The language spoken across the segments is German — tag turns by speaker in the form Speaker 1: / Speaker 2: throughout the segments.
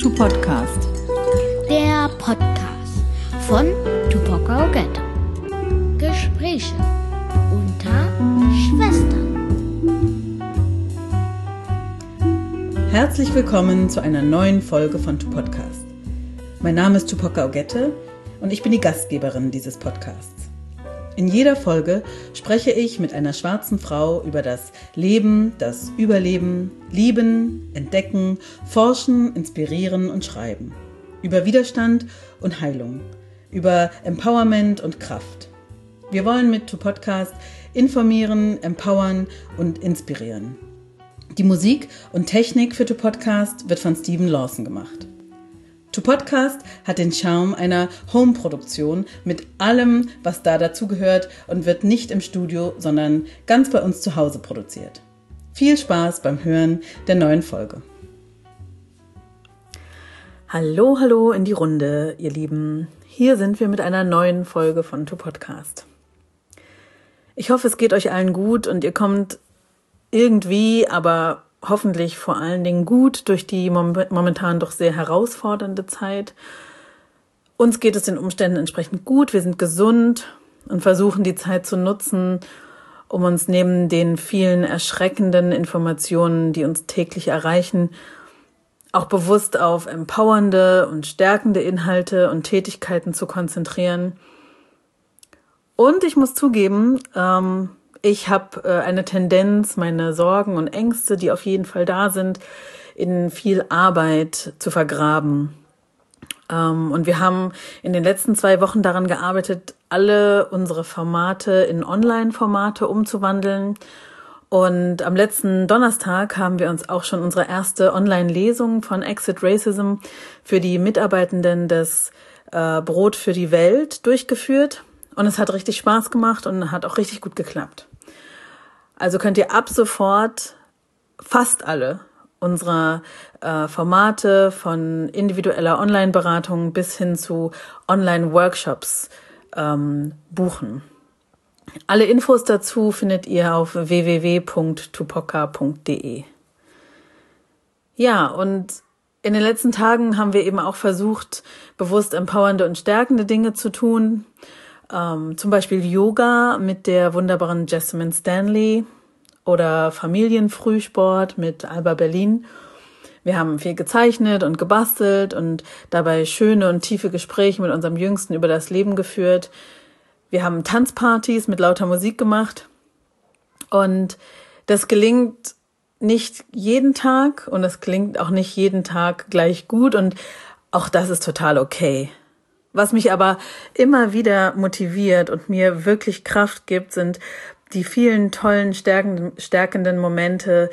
Speaker 1: to Podcast.
Speaker 2: Der Podcast von Tupoka Ogette. Gespräche unter Schwestern.
Speaker 1: Herzlich willkommen zu einer neuen Folge von To Podcast. Mein Name ist Tupoka Ogette und ich bin die Gastgeberin dieses Podcasts. In jeder Folge spreche ich mit einer schwarzen Frau über das Leben, das Überleben, Lieben, Entdecken, Forschen, Inspirieren und Schreiben. Über Widerstand und Heilung. Über Empowerment und Kraft. Wir wollen mit To Podcast informieren, empowern und inspirieren. Die Musik und Technik für To Podcast wird von Stephen Lawson gemacht. To Podcast hat den Charme einer Home-Produktion mit allem, was da dazugehört und wird nicht im Studio, sondern ganz bei uns zu Hause produziert. Viel Spaß beim Hören der neuen Folge. Hallo in die Runde, ihr Lieben. Hier sind wir mit einer neuen Folge von To Podcast. Ich hoffe, es geht euch allen gut und ihr kommt irgendwie, aber hoffentlich vor allen Dingen gut durch die momentan doch sehr herausfordernde Zeit. Uns geht es den Umständen entsprechend gut. Wir sind gesund und versuchen die Zeit zu nutzen, um uns neben den vielen erschreckenden Informationen, die uns täglich erreichen, auch bewusst auf empowernde und stärkende Inhalte und Tätigkeiten zu konzentrieren. Und ich muss zugeben, ich habe eine Tendenz, meine Sorgen und Ängste, die auf jeden Fall da sind, in viel Arbeit zu vergraben. Und wir haben in den letzten 2 Wochen daran gearbeitet, alle unsere Formate in Online-Formate umzuwandeln. Und am letzten Donnerstag haben wir uns auch schon unsere erste Online-Lesung von Exit Racism für die Mitarbeitenden des Brot für die Welt durchgeführt. Und es hat richtig Spaß gemacht und hat auch richtig gut geklappt. Also könnt ihr ab sofort fast alle unserer Formate von individueller Online-Beratung bis hin zu Online-Workshops buchen. Alle Infos dazu findet ihr auf www.tupoka.de. Ja, und in den letzten Tagen haben wir eben auch versucht, bewusst empowernde und stärkende Dinge zu tun. Zum Beispiel Yoga mit der wunderbaren Jessamine Stanley oder Familienfrühsport mit Alba Berlin. Wir haben viel gezeichnet und gebastelt und dabei schöne und tiefe Gespräche mit unserem Jüngsten über das Leben geführt. Wir haben Tanzpartys mit lauter Musik gemacht und das gelingt nicht jeden Tag und es klingt auch nicht jeden Tag gleich gut und auch das ist total okay. Was mich aber immer wieder motiviert und mir wirklich Kraft gibt, sind die vielen tollen, stärkenden Momente,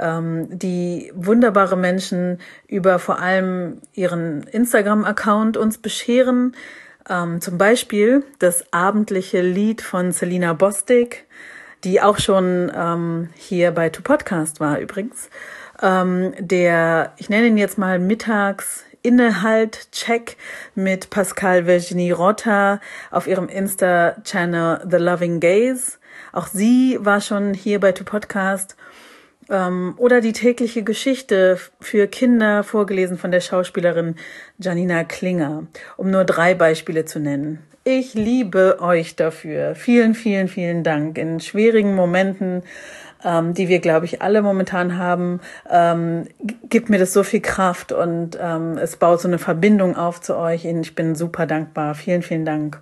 Speaker 1: die wunderbare Menschen über vor allem ihren Instagram-Account uns bescheren. Zum Beispiel das abendliche Lied von Selina Bostic, die auch schon hier bei To Podcast war übrigens. Ich nenne ihn jetzt mal mittags Innehalt-Check mit Pascal Virginie Rotta auf ihrem Insta-Channel The Loving Gaze. Auch sie war schon hier bei To Podcast. Oder die tägliche Geschichte für Kinder, vorgelesen von der Schauspielerin Janina Klinger, um nur 3 Beispiele zu nennen. Ich liebe euch dafür. Vielen, vielen, vielen Dank. In schwierigen Momenten, die wir, glaube ich, alle momentan haben, gibt mir das so viel Kraft und es baut so eine Verbindung auf zu euch. Ich bin super dankbar. Vielen, vielen Dank.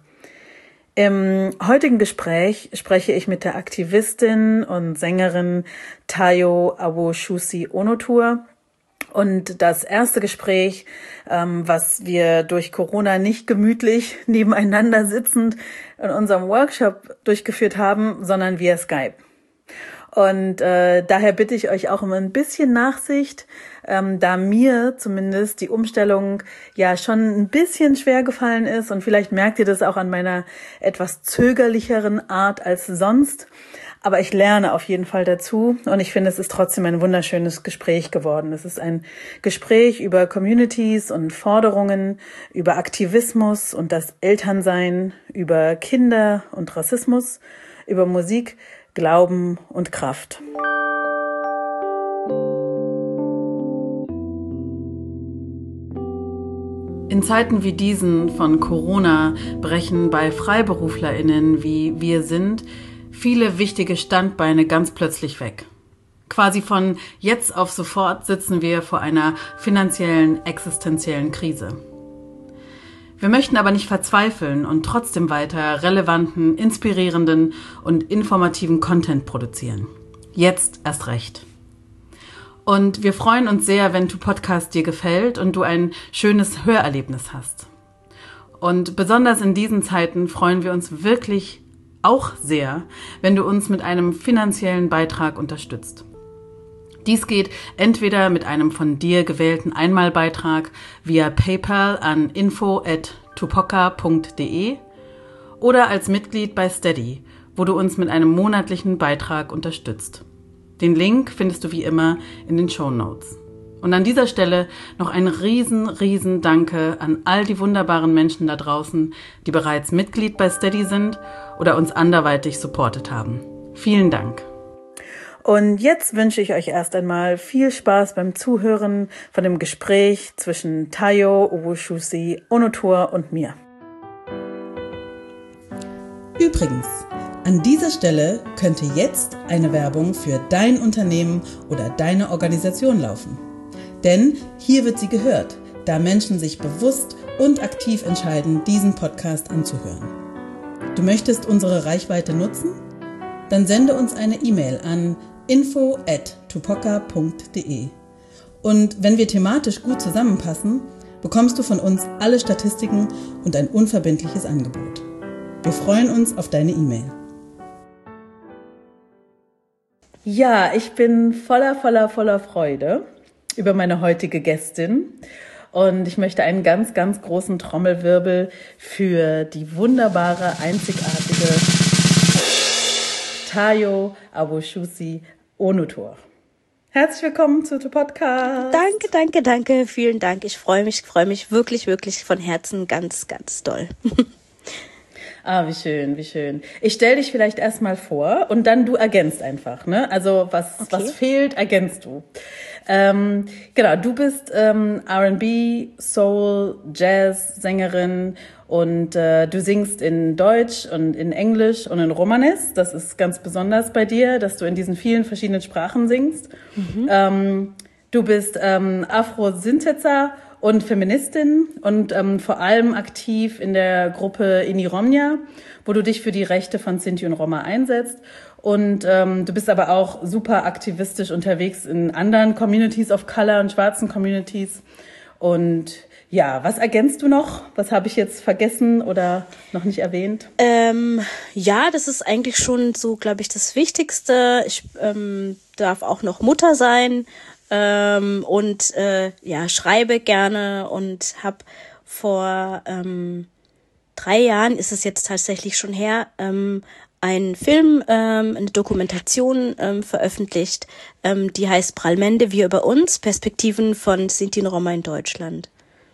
Speaker 1: Im heutigen Gespräch spreche ich mit der Aktivistin und Sängerin Tayo Awoshusi-Onotur. Und das erste Gespräch, was wir durch Corona nicht gemütlich nebeneinander sitzend in unserem Workshop durchgeführt haben, sondern via Skype. Und daher bitte ich euch auch um ein bisschen Nachsicht, da mir zumindest die Umstellung ja schon ein bisschen schwer gefallen ist und vielleicht merkt ihr das auch an meiner etwas zögerlicheren Art als sonst. Aber ich lerne auf jeden Fall dazu und ich finde, es ist trotzdem ein wunderschönes Gespräch geworden. Es ist ein Gespräch über Communities und Forderungen, über Aktivismus und das Elternsein, über Kinder und Rassismus, über Musik, Glauben und Kraft. In Zeiten wie diesen von Corona brechen bei FreiberuflerInnen, wie wir sind, viele wichtige Standbeine ganz plötzlich weg. Quasi von jetzt auf sofort sitzen wir vor einer finanziellen, existenziellen Krise. Wir möchten aber nicht verzweifeln und trotzdem weiter relevanten, inspirierenden und informativen Content produzieren. Jetzt erst recht. Und wir freuen uns sehr, wenn Podcast dir gefällt und du ein schönes Hörerlebnis hast. Und besonders in diesen Zeiten freuen wir uns wirklich auch sehr, wenn du uns mit einem finanziellen Beitrag unterstützt. Dies geht entweder mit einem von dir gewählten Einmalbeitrag via PayPal an info@tupoka.de oder als Mitglied bei Steady, wo du uns mit einem monatlichen Beitrag unterstützt. Den Link findest du wie immer in den Shownotes. Und an dieser Stelle noch ein riesen Danke an all die wunderbaren Menschen da draußen, die bereits Mitglied bei Steady sind oder uns anderweitig supportet haben. Vielen Dank. Und jetzt wünsche ich euch erst einmal viel Spaß beim Zuhören von dem Gespräch zwischen Tayo Owususi Onutor und mir. Übrigens, an dieser Stelle könnte jetzt eine Werbung für dein Unternehmen oder deine Organisation laufen. Denn hier wird sie gehört, da Menschen sich bewusst und aktiv entscheiden, diesen Podcast anzuhören. Du möchtest unsere Reichweite nutzen? Dann sende uns eine E-Mail an info@tupoka.de. Und wenn wir thematisch gut zusammenpassen, bekommst du von uns alle Statistiken und ein unverbindliches Angebot. Wir freuen uns auf deine E-Mail. Ja, ich bin voller Freude über meine heutige Gästin. Und ich möchte einen ganz großen Trommelwirbel für die wunderbare, einzigartige Tayo Owususi Onutor. Herzlich willkommen zu dem Podcast.
Speaker 3: Danke. Vielen Dank. Ich freue mich wirklich von Herzen ganz doll.
Speaker 1: Wie schön. Ich stelle dich vielleicht erstmal vor und dann du ergänzt einfach, ne? Also was fehlt, ergänzt du. Genau, du bist R&B, Soul, Jazz Sängerin und du singst in Deutsch und in Englisch und in Romanes. Das ist ganz besonders bei dir, dass du in diesen vielen verschiedenen Sprachen singst. Du bist Afro-Sintetzer und Feministin und vor allem aktiv in der Gruppe Iniromnia, wo du dich für die Rechte von Sinti und Roma einsetzt. Und du bist aber auch super aktivistisch unterwegs in anderen Communities of Color und schwarzen Communities. Und ja, was ergänzt du noch? Was habe ich jetzt vergessen oder noch nicht erwähnt?
Speaker 3: Ja, das ist eigentlich schon so, glaube ich, das Wichtigste. Ich darf auch noch Mutter sein. Und schreibe gerne und habe vor 3 Jahren, ist es jetzt tatsächlich schon her, einen Film, eine Dokumentation veröffentlicht, die heißt Pralmende, wir über uns, Perspektiven von Sinti und Roma in Deutschland.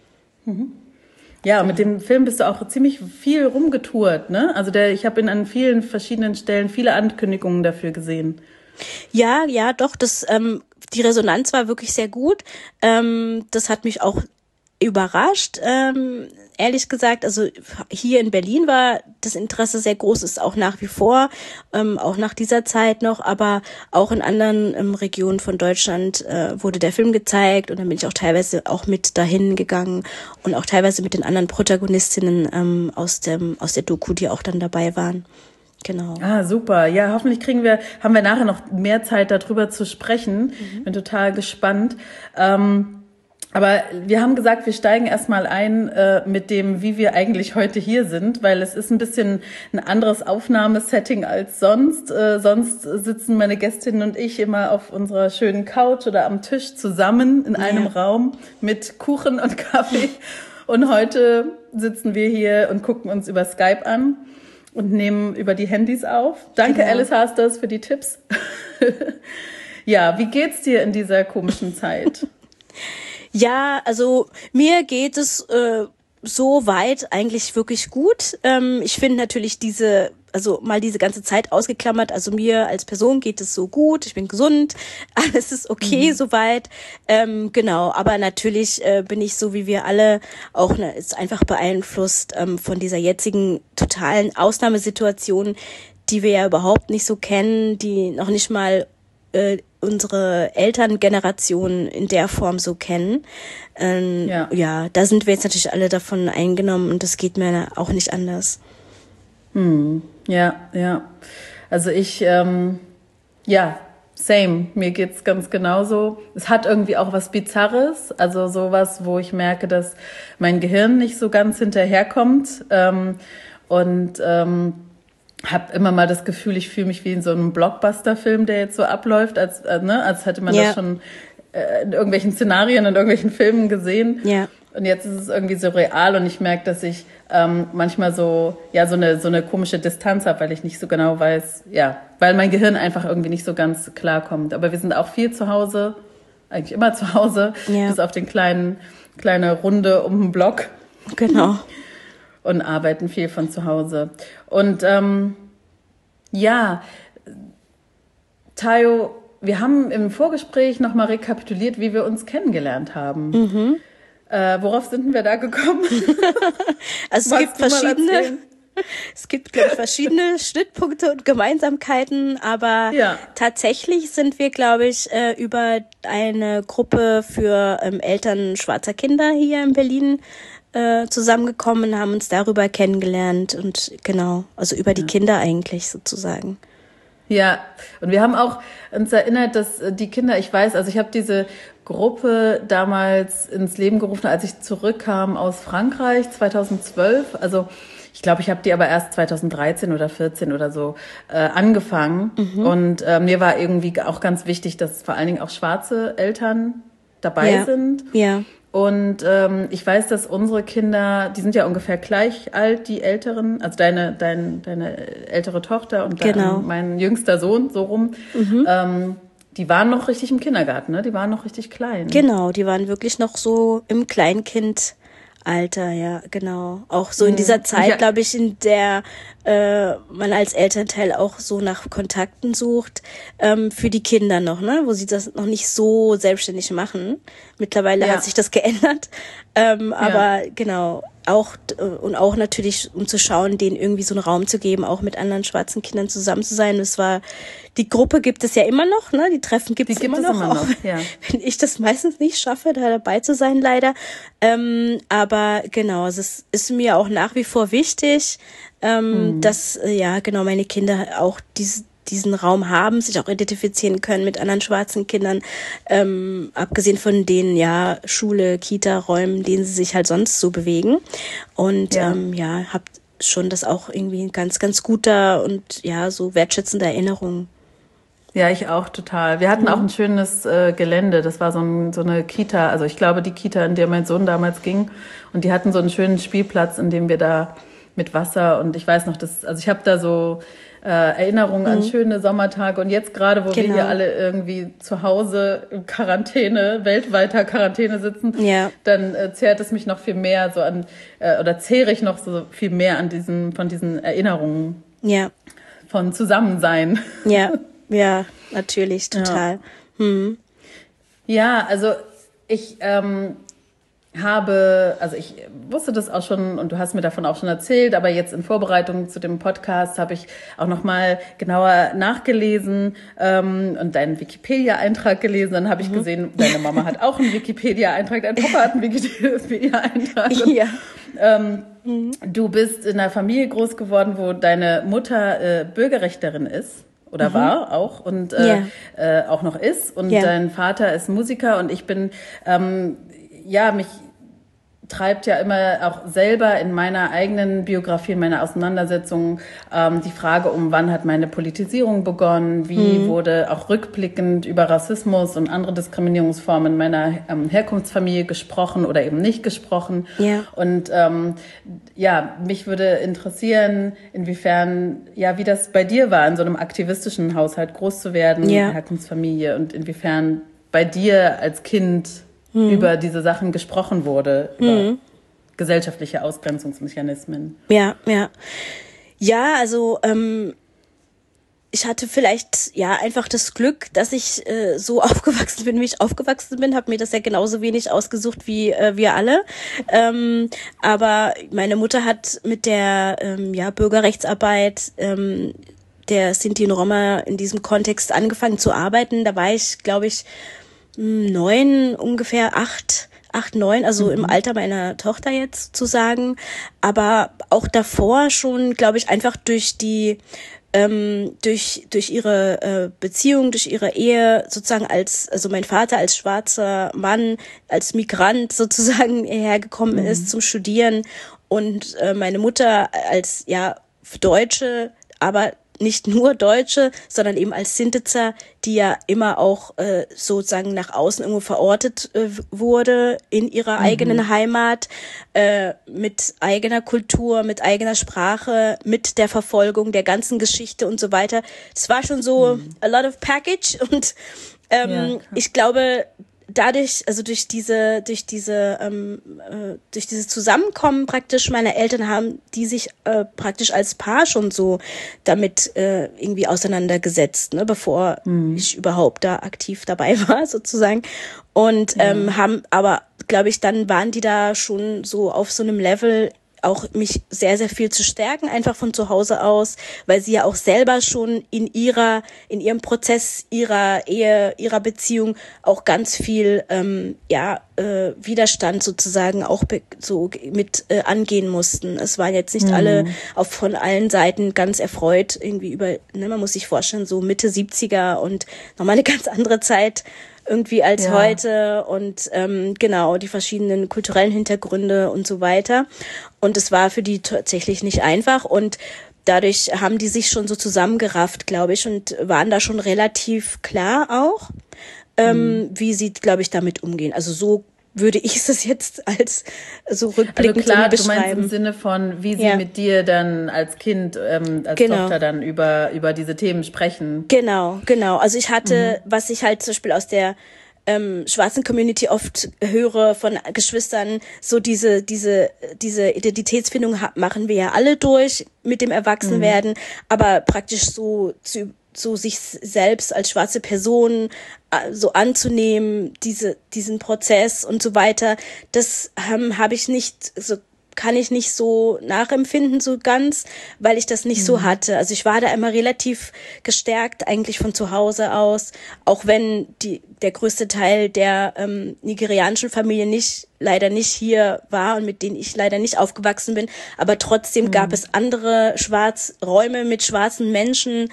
Speaker 1: Ja, mit dem Film bist du auch ziemlich viel rumgetourt, ne? Also ich habe an vielen verschiedenen Stellen viele Ankündigungen dafür gesehen.
Speaker 3: Ja, doch, die Resonanz war wirklich sehr gut. Das hat mich auch überrascht, ehrlich gesagt. Also hier in Berlin war das Interesse sehr groß, ist auch nach wie vor, auch nach dieser Zeit noch, aber auch in anderen Regionen von Deutschland wurde der Film gezeigt und dann bin ich auch teilweise auch mit dahin gegangen und auch teilweise mit den anderen Protagonistinnen aus der Doku, die auch dann dabei waren. Genau.
Speaker 1: Super. Ja, hoffentlich haben wir nachher noch mehr Zeit, darüber zu sprechen. Bin total gespannt. Aber wir haben gesagt, wir steigen erstmal ein mit dem, wie wir eigentlich heute hier sind, weil es ist ein bisschen ein anderes Aufnahmesetting als sonst. Sonst sitzen meine Gästinnen und ich immer auf unserer schönen Couch oder am Tisch zusammen in einem Raum mit Kuchen und Kaffee. Und heute sitzen wir hier und gucken uns über Skype an und nehmen über die Handys auf. Danke, genau. Alice Hasters, für die Tipps. Ja, wie geht's dir in dieser komischen Zeit?
Speaker 3: Ja, also mir geht es so weit eigentlich wirklich gut. Ich finde natürlich diese also mal diese ganze Zeit ausgeklammert, also mir als Person geht es so gut, ich bin gesund, alles ist okay soweit, genau, aber natürlich bin ich so wie wir alle auch ist einfach beeinflusst von dieser jetzigen totalen Ausnahmesituation, die wir ja überhaupt nicht so kennen, die noch nicht mal unsere Elterngeneration in der Form so kennen. Ja, da sind wir jetzt natürlich alle davon eingenommen und das geht mir auch nicht anders.
Speaker 1: Ja. Also same. Mir geht's ganz genauso. Es hat irgendwie auch was Bizarres, also sowas, wo ich merke, dass mein Gehirn nicht so ganz hinterherkommt habe immer mal das Gefühl, ich fühle mich wie in so einem Blockbuster-Film, der jetzt so abläuft, als hätte man das schon in irgendwelchen Szenarien, in irgendwelchen Filmen gesehen.
Speaker 3: Ja.
Speaker 1: Und jetzt ist es irgendwie so real und ich merke, dass ich manchmal so eine komische Distanz habe, weil ich nicht so genau weiß, weil mein Gehirn einfach irgendwie nicht so ganz klar kommt. Aber wir sind auch viel zu Hause, eigentlich immer zu Hause, bis auf den kleine Runde um den Block.
Speaker 3: Genau.
Speaker 1: Und arbeiten viel von zu Hause. Und Tayo, wir haben im Vorgespräch nochmal rekapituliert, wie wir uns kennengelernt haben. Worauf sind wir da gekommen?
Speaker 3: Also es gibt, glaube ich, verschiedene Schnittpunkte und Gemeinsamkeiten, aber tatsächlich sind wir, glaube ich, über eine Gruppe für Eltern schwarzer Kinder hier in Berlin zusammengekommen, haben uns darüber kennengelernt und genau, also über die Kinder eigentlich sozusagen.
Speaker 1: Ja, und wir haben auch uns erinnert, dass die Kinder, ich weiß, also ich habe diese Gruppe damals ins Leben gerufen, als ich zurückkam aus Frankreich 2012, also ich glaube, ich habe die aber erst 2013 oder 14 oder so angefangen und mir war irgendwie auch ganz wichtig, dass vor allen Dingen auch schwarze Eltern dabei sind. Ja. Und ich weiß, dass unsere Kinder, die sind ja ungefähr gleich alt, die Älteren, also deine ältere Tochter und mein jüngster Sohn, so rum, die waren noch richtig im Kindergarten, ne? Die waren noch richtig klein.
Speaker 3: Genau, die waren wirklich noch so im Kleinkindalter, ja, genau. Auch so in dieser Zeit, glaube ich, in der man als Elternteil auch so nach Kontakten sucht für die Kinder noch, ne, wo sie das noch nicht so selbstständig machen. Mittlerweile hat sich das geändert, aber genau, auch natürlich, um zu schauen, denen irgendwie so einen Raum zu geben, auch mit anderen schwarzen Kindern zusammen zu sein. Die Gruppe gibt es ja immer noch, ne? Die Treffen gibt es immer noch, auch wenn ich das meistens nicht schaffe, da dabei zu sein, leider. Aber genau, es ist mir auch nach wie vor wichtig, dass meine Kinder auch diesen Raum haben, sich auch identifizieren können mit anderen schwarzen Kindern, abgesehen von den Schule, Kita-Räumen, denen sie sich halt sonst so bewegen. Und habt schon das auch irgendwie ein ganz, ganz guter und so wertschätzende Erinnerung.
Speaker 1: Ja, ich auch total. Wir hatten auch ein schönes Gelände. Das war so eine Kita, also ich glaube die Kita, in der mein Sohn damals ging. Und die hatten so einen schönen Spielplatz, in dem wir da mit Wasser und ich weiß noch, ich habe da so Erinnerungen an schöne Sommertage und jetzt gerade, wo wir hier alle irgendwie zu Hause in Quarantäne, weltweiter Quarantäne sitzen, dann zehrt es mich noch viel mehr so an, oder zehre ich noch so viel mehr von diesen Erinnerungen von Zusammensein.
Speaker 3: Ja, natürlich, total.
Speaker 1: Ja, also ich ich wusste das auch schon und du hast mir davon auch schon erzählt, aber jetzt in Vorbereitung zu dem Podcast habe ich auch nochmal genauer nachgelesen und deinen Wikipedia-Eintrag gelesen. Dann habe ich gesehen, deine Mama hat auch einen Wikipedia-Eintrag, dein Papa hat einen Wikipedia-Eintrag. Ja. Du bist in einer Familie groß geworden, wo deine Mutter Bürgerrechterin ist. Oder war auch und auch noch ist. Und dein Vater ist Musiker und ich bin mich treibt ja immer auch selber in meiner eigenen Biografie, in meiner Auseinandersetzung die Frage wann hat meine Politisierung begonnen, wie wurde auch rückblickend über Rassismus und andere Diskriminierungsformen in meiner Herkunftsfamilie gesprochen oder eben nicht gesprochen. Ja. Und mich würde interessieren, inwiefern, wie das bei dir war, in so einem aktivistischen Haushalt groß zu werden, Herkunftsfamilie und inwiefern bei dir als Kind über diese Sachen gesprochen wurde, über gesellschaftliche Ausgrenzungsmechanismen.
Speaker 3: Ja, also ich hatte vielleicht ja einfach das Glück, dass ich so aufgewachsen bin, wie ich aufgewachsen bin, habe mir das ja genauso wenig ausgesucht wie wir alle. Aber meine Mutter hat mit der Bürgerrechtsarbeit der Sinti und Roma in diesem Kontext angefangen zu arbeiten. Da war ich, glaube ich, 9, ungefähr 8, 9, also im Alter meiner Tochter jetzt zu sagen. Aber auch davor schon, glaube ich, einfach durch die durch ihre Beziehung, durch ihre Ehe sozusagen also mein Vater als schwarzer Mann, als Migrant sozusagen hergekommen ist zum Studieren und meine Mutter als Deutsche, aber nicht nur Deutsche, sondern eben als Sintetzer, die ja immer auch sozusagen nach außen irgendwo verortet wurde in ihrer eigenen Heimat, mit eigener Kultur, mit eigener Sprache, mit der Verfolgung der ganzen Geschichte und so weiter. Es war schon so a lot of package und ich glaube, dadurch, also durch dieses Zusammenkommen praktisch meiner Eltern haben die sich praktisch als Paar schon so damit irgendwie auseinandergesetzt, ne, bevor ich überhaupt da aktiv dabei war sozusagen und haben aber, glaube ich, dann waren die da schon so auf so einem Level, auch mich sehr, sehr viel zu stärken, einfach von zu Hause aus, weil sie ja auch selber schon in ihrem Prozess, ihrer Ehe, ihrer Beziehung auch ganz viel, Widerstand sozusagen auch so mit angehen mussten. Es waren jetzt nicht alle von allen Seiten ganz erfreut irgendwie man muss sich vorstellen, so Mitte 70er und nochmal eine ganz andere Zeit irgendwie als heute und die verschiedenen kulturellen Hintergründe und so weiter. Und es war für die tatsächlich nicht einfach und dadurch haben die sich schon so zusammengerafft, glaube ich, und waren da schon relativ klar auch, wie sie, glaube ich, damit umgehen. Also so würde ich es jetzt als so rückblickend
Speaker 1: beschreiben. Du meinst
Speaker 3: beschreiben.
Speaker 1: im Sinne von, wie sie mit dir dann als Kind, als Tochter dann über diese Themen sprechen.
Speaker 3: Genau. Also ich hatte, was ich halt zum Beispiel aus der schwarzen Community oft höre von Geschwistern, so diese Identitätsfindung machen wir ja alle durch mit dem Erwachsenwerden, aber praktisch so sich selbst als schwarze Person so anzunehmen, diesen Prozess und so weiter, das habe ich nicht so, kann ich nicht so nachempfinden so ganz, weil ich das nicht so hatte. Also ich war da immer relativ gestärkt eigentlich von zu Hause aus, auch wenn der größte Teil der nigerianischen Familie leider nicht hier war und mit denen ich leider nicht aufgewachsen bin, aber trotzdem gab es andere Räume mit schwarzen Menschen,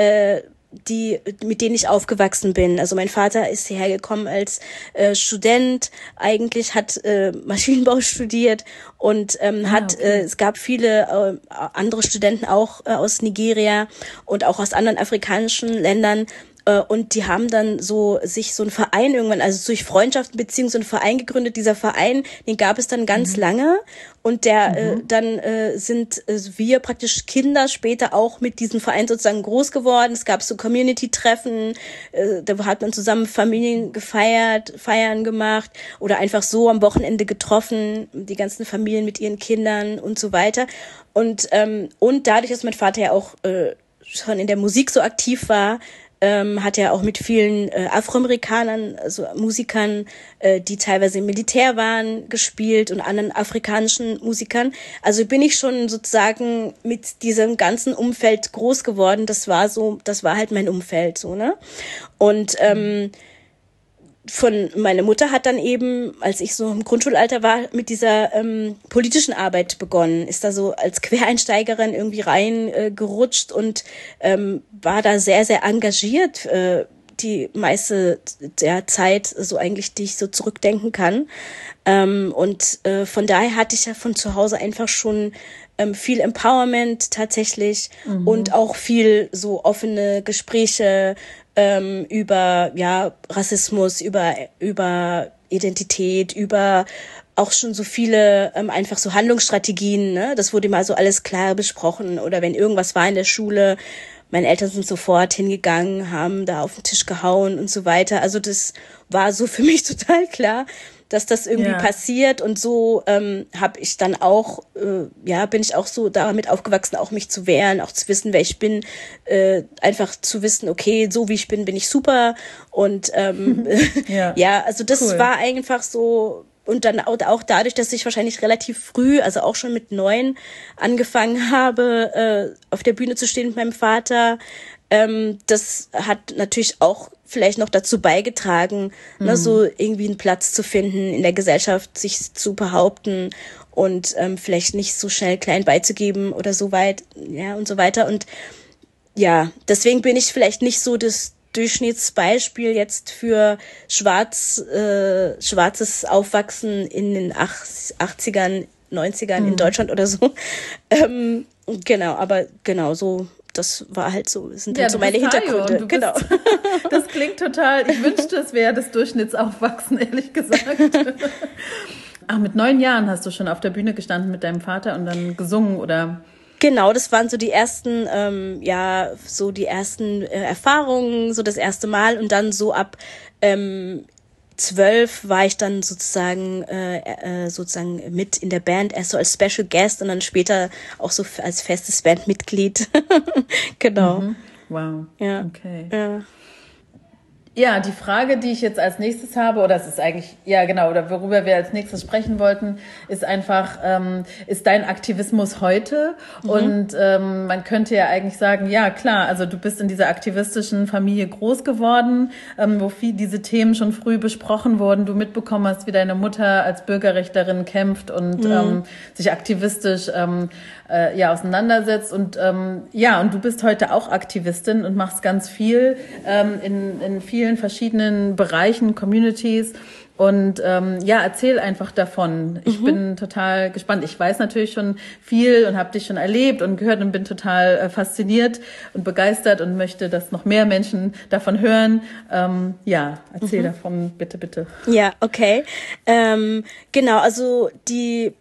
Speaker 3: mit denen ich aufgewachsen bin. Also mein Vater ist hierher gekommen als Student, eigentlich hat Maschinenbau studiert und es gab viele andere Studenten auch aus Nigeria und auch aus anderen afrikanischen Ländern. Und die haben dann sich so einen Verein irgendwann, also durch Freundschaften, Beziehungen, so einen Verein gegründet. Dieser Verein, den gab es dann ganz lange. Und dann sind wir praktisch Kinder später auch mit diesem Verein sozusagen groß geworden. Es gab so Community-Treffen, da hat man zusammen Familien Feiern gemacht oder einfach so am Wochenende getroffen, die ganzen Familien mit ihren Kindern und so weiter. Und dadurch, dass mein Vater ja auch schon in der Musik so aktiv war, hat er auch mit vielen Afroamerikanern, also Musikern, die teilweise im Militär waren, gespielt und anderen afrikanischen Musikern. Also bin ich schon sozusagen mit diesem ganzen Umfeld groß geworden. Das war halt mein Umfeld, so, ne? Und meine Mutter hat dann eben, als ich so im Grundschulalter war, mit dieser politischen Arbeit begonnen, ist da so als Quereinsteigerin irgendwie reingerutscht und war da sehr, sehr engagiert, die meiste der Zeit, so eigentlich, die ich so zurückdenken kann. Von daher hatte ich ja von zu Hause einfach schon viel Empowerment tatsächlich und auch viel so offene Gespräche über Rassismus, über Identität, über auch schon so viele einfach so Handlungsstrategien, ne? Das wurde mal so alles klar besprochen. Oder wenn irgendwas war in der Schule, meine Eltern sind sofort hingegangen, haben da auf den Tisch gehauen und so weiter. Also das war so für mich total klar, dass das irgendwie passiert. Und so habe ich dann auch, bin ich auch so damit aufgewachsen, auch mich zu wehren, auch zu wissen, wer ich bin, einfach zu wissen, okay, so wie ich bin ich super. Und also das war einfach so. Und dann auch dadurch, dass ich wahrscheinlich relativ früh, also auch schon mit 9 angefangen habe, auf der Bühne zu stehen mit meinem Vater, das hat natürlich auch vielleicht noch dazu beigetragen, so irgendwie einen Platz zu finden in der Gesellschaft, sich zu behaupten und vielleicht nicht so schnell klein beizugeben oder so weit, und so weiter. Und ja, deswegen bin ich vielleicht nicht so das Durchschnittsbeispiel jetzt für schwarzes Aufwachsen in den 80ern, 90ern in Deutschland oder so. Aber so, das war halt so, das sind halt so meine Hintergründe. Genau.
Speaker 1: Das klingt total, ich wünschte, es wäre das Durchschnittsaufwachsen, ehrlich gesagt. Ach, mit 9 Jahren hast du schon auf der Bühne gestanden mit deinem Vater und dann gesungen, oder?
Speaker 3: Genau, das waren so die ersten, Erfahrungen, so das erste Mal, und dann so ab 12 war ich dann sozusagen mit in der Band, erst so als Special Guest und dann später auch so als festes Bandmitglied. Genau.
Speaker 1: Wow.
Speaker 3: Ja.
Speaker 1: Okay.
Speaker 3: Ja.
Speaker 1: Ja, die Frage, die ich jetzt als nächstes habe, oder es ist eigentlich, oder worüber wir als nächstes sprechen wollten, ist einfach, ist dein Aktivismus heute? Und man könnte ja eigentlich sagen, ja klar, also du bist in dieser aktivistischen Familie groß geworden, wo diese Themen schon früh besprochen wurden, du mitbekommen hast, wie deine Mutter als Bürgerrechtlerin kämpft und sich aktivistisch auseinandersetzt und und du bist heute auch Aktivistin und machst ganz viel in vielen verschiedenen Bereichen, Communities. Und erzähl einfach davon. Ich bin total gespannt. Ich weiß natürlich schon viel und habe dich schon erlebt und gehört und bin total fasziniert und begeistert und möchte, dass noch mehr Menschen davon hören. Erzähl davon, bitte.
Speaker 3: Ja, okay. Genau, also die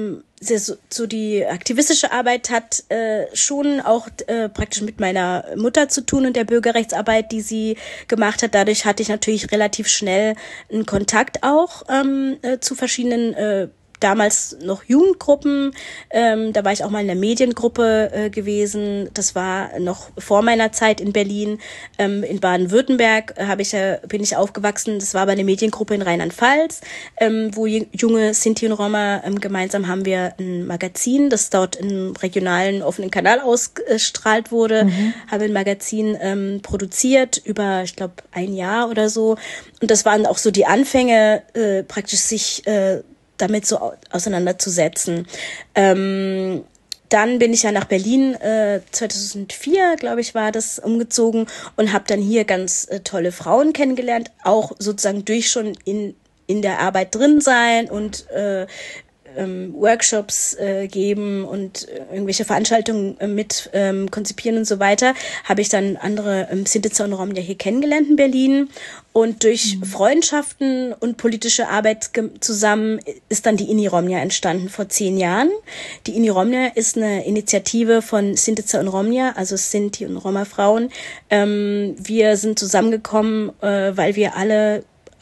Speaker 3: die aktivistische Arbeit hat schon auch praktisch mit meiner Mutter zu tun und der Bürgerrechtsarbeit, die sie gemacht hat. Dadurch hatte ich natürlich relativ schnell einen Kontakt auch zu verschiedenen damals noch Jugendgruppen. Da war ich auch mal in der Mediengruppe gewesen. Das war noch vor meiner Zeit in Berlin. In Baden-Württemberg bin ich aufgewachsen. Das war aber eine Mediengruppe in Rheinland-Pfalz, wo junge Sinti und Roma gemeinsam haben wir ein Magazin, das dort im regionalen offenen Kanal ausgestrahlt wurde. Habe ein Magazin produziert über, ich glaube, 1 Jahr oder so. Und das waren auch so die Anfänge, praktisch sich damit so auseinanderzusetzen. Dann bin ich ja nach Berlin 2004, glaube ich, war das, umgezogen und habe dann hier ganz tolle Frauen kennengelernt, auch sozusagen durch schon in der Arbeit drin sein und Workshops geben und irgendwelche Veranstaltungen mit konzipieren und so weiter, habe ich dann andere Sinti und Roma hier kennengelernt in Berlin. Und durch Freundschaften und politische Arbeit zusammen ist dann die INI-Romnia entstanden vor 10 Jahren. Die INI-Romnia ist eine Initiative von Sinti und Roma, also Sinti und Roma-Frauen. Wir sind zusammengekommen, weil wir alle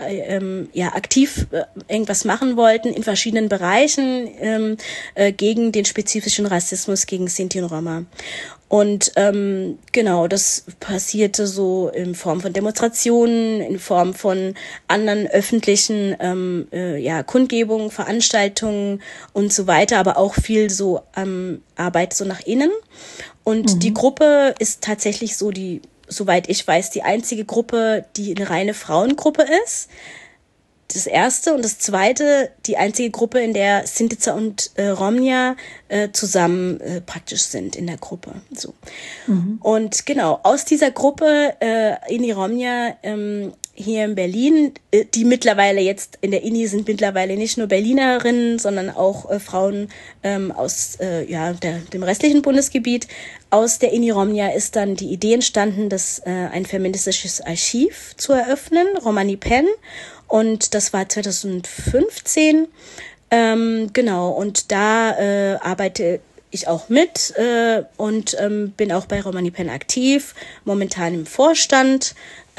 Speaker 3: aktiv irgendwas machen wollten in verschiedenen Bereichen gegen den spezifischen Rassismus gegen Sinti und Roma. Und das passierte so in Form von Demonstrationen, in Form von anderen öffentlichen Kundgebungen, Veranstaltungen und so weiter, aber auch viel so Arbeit so nach innen. Und die Gruppe ist tatsächlich so soweit ich weiß, die einzige Gruppe, die eine reine Frauengruppe ist. Das erste. Und das zweite, die einzige Gruppe, in der Sinti und Romnia zusammen praktisch sind in der Gruppe. So. Und genau, aus dieser Gruppe INI Romnia hier in Berlin, die mittlerweile jetzt in der INI sind mittlerweile nicht nur Berlinerinnen, sondern auch Frauen aus dem restlichen Bundesgebiet. Aus der INI Romnia ist dann die Idee entstanden, ein feministisches Archiv zu eröffnen, Romani Pen. Und das war 2015. Und da arbeite ich auch mit und bin auch bei Romani Pen aktiv, momentan im Vorstand.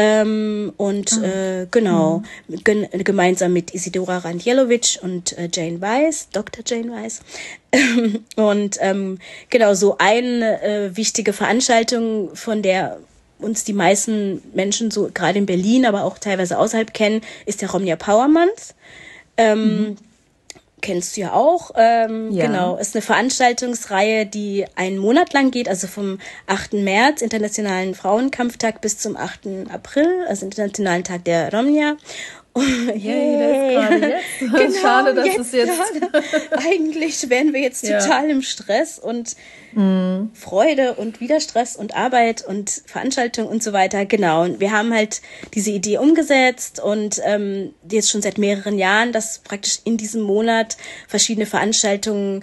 Speaker 3: Genau, gemeinsam mit Isidora Randjelovic und Jane Weiss, Dr. Jane Weiss. Und genau, so eine wichtige Veranstaltung, von der uns die meisten Menschen so gerade in Berlin, aber auch teilweise außerhalb kennen, ist der Romnia Power Month. Kennst du ja auch. Genau, ist eine Veranstaltungsreihe, die einen Monat lang geht, also vom 8. März, Internationalen Frauenkampftag, bis zum 8. April, also Internationalen Tag der Romnia.
Speaker 1: Yay, das ist gerade jetzt.
Speaker 3: Genau,
Speaker 1: schade, dass es jetzt...
Speaker 3: Eigentlich wären wir jetzt total im Stress und Freude und wieder Stress und Arbeit und Veranstaltung und so weiter. Genau, und wir haben halt diese Idee umgesetzt und jetzt schon seit mehreren Jahren, dass praktisch in diesem Monat verschiedene Veranstaltungen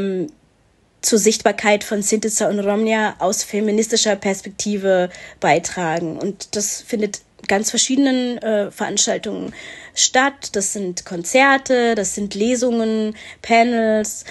Speaker 3: zur Sichtbarkeit von Sintica und Romnia aus feministischer Perspektive beitragen. Und das findet ganz verschiedenen Veranstaltungen statt. Das sind Konzerte, das sind Lesungen, Panels,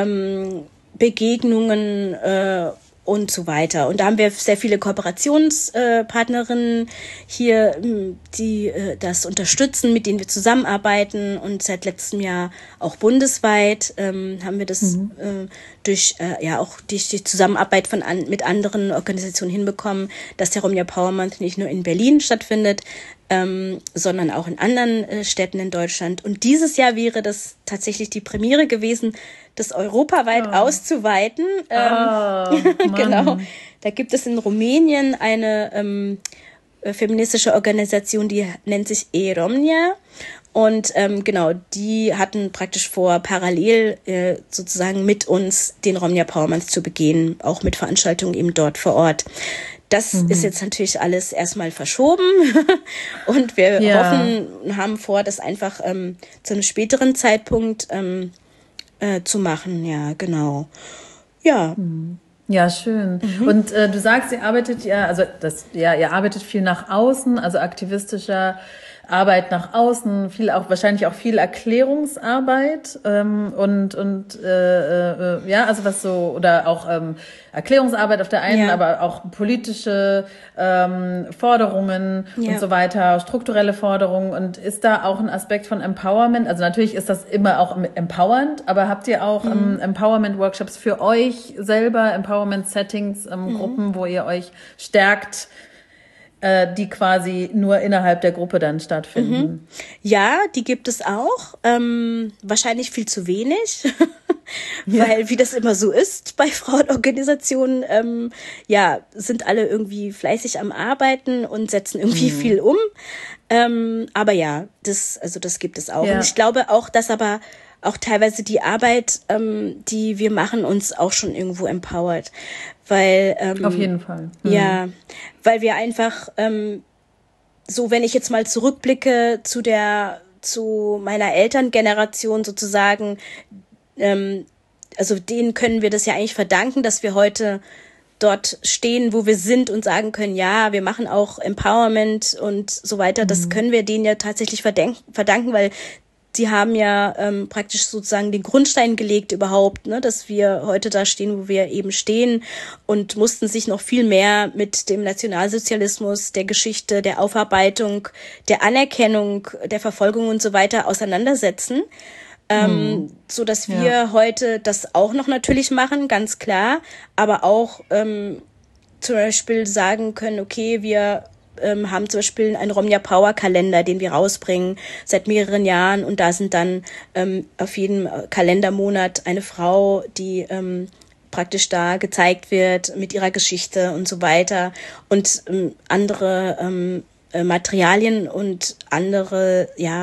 Speaker 3: Begegnungen und so weiter. Und da haben wir sehr viele Kooperationspartnerinnen hier, die das unterstützen, mit denen wir zusammenarbeiten. Und seit letztem Jahr auch bundesweit haben wir das durch die Zusammenarbeit mit anderen Organisationen hinbekommen, dass der Romnia Power Month nicht nur in Berlin stattfindet, sondern auch in anderen Städten in Deutschland. Und dieses Jahr wäre das tatsächlich die Premiere gewesen, das europaweit auszuweiten. Genau. Da gibt es in Rumänien eine feministische Organisation, die nennt sich E-Romnia. Und genau, die hatten praktisch vor, parallel sozusagen mit uns den Romnia Power Month zu begehen, auch mit Veranstaltungen eben dort vor Ort. Das ist jetzt natürlich alles erstmal verschoben und wir hoffen, haben vor, das einfach zu einem späteren Zeitpunkt zu machen. Ja, genau. Ja.
Speaker 1: Ja, schön. Und du sagst, ihr arbeitet ihr arbeitet viel nach außen, also aktivistischer Arbeit nach außen, wahrscheinlich auch viel Erklärungsarbeit also was so, oder auch Erklärungsarbeit auf der einen, aber auch politische Forderungen und so weiter, strukturelle Forderungen. Und ist da auch ein Aspekt von Empowerment? Also natürlich ist das immer auch empowernd, aber habt ihr auch Empowerment-Workshops für euch selber, Empowerment-Settings, Gruppen, wo ihr euch stärkt, die quasi nur innerhalb der Gruppe dann stattfinden?
Speaker 3: Ja, die gibt es auch. Wahrscheinlich viel zu wenig, weil wie das immer so ist bei Frauenorganisationen, sind alle irgendwie fleißig am Arbeiten und setzen irgendwie viel um. Aber ja, das gibt es auch. Ja. Und ich glaube auch, dass aber auch teilweise die Arbeit, die wir machen, uns auch schon irgendwo empowert. Weil
Speaker 1: auf jeden Fall.
Speaker 3: Ja, weil wir einfach so, wenn ich jetzt mal zurückblicke zu meiner Elterngeneration sozusagen, also denen können wir das ja eigentlich verdanken, dass wir heute dort stehen, wo wir sind und sagen können, ja, wir machen auch Empowerment und so weiter. Das können wir denen ja tatsächlich verdanken, weil sie haben ja praktisch sozusagen den Grundstein gelegt überhaupt, ne, dass wir heute da stehen, wo wir eben stehen, und mussten sich noch viel mehr mit dem Nationalsozialismus, der Geschichte, der Aufarbeitung, der Anerkennung, der Verfolgung und so weiter auseinandersetzen. So dass wir heute das auch noch natürlich machen, ganz klar, aber auch zum Beispiel sagen können, okay, wir haben zum Beispiel einen Romnia Power Kalender, den wir rausbringen seit mehreren Jahren, und da sind dann auf jedem Kalendermonat eine Frau, die praktisch da gezeigt wird mit ihrer Geschichte und so weiter, und andere Materialien und anderes,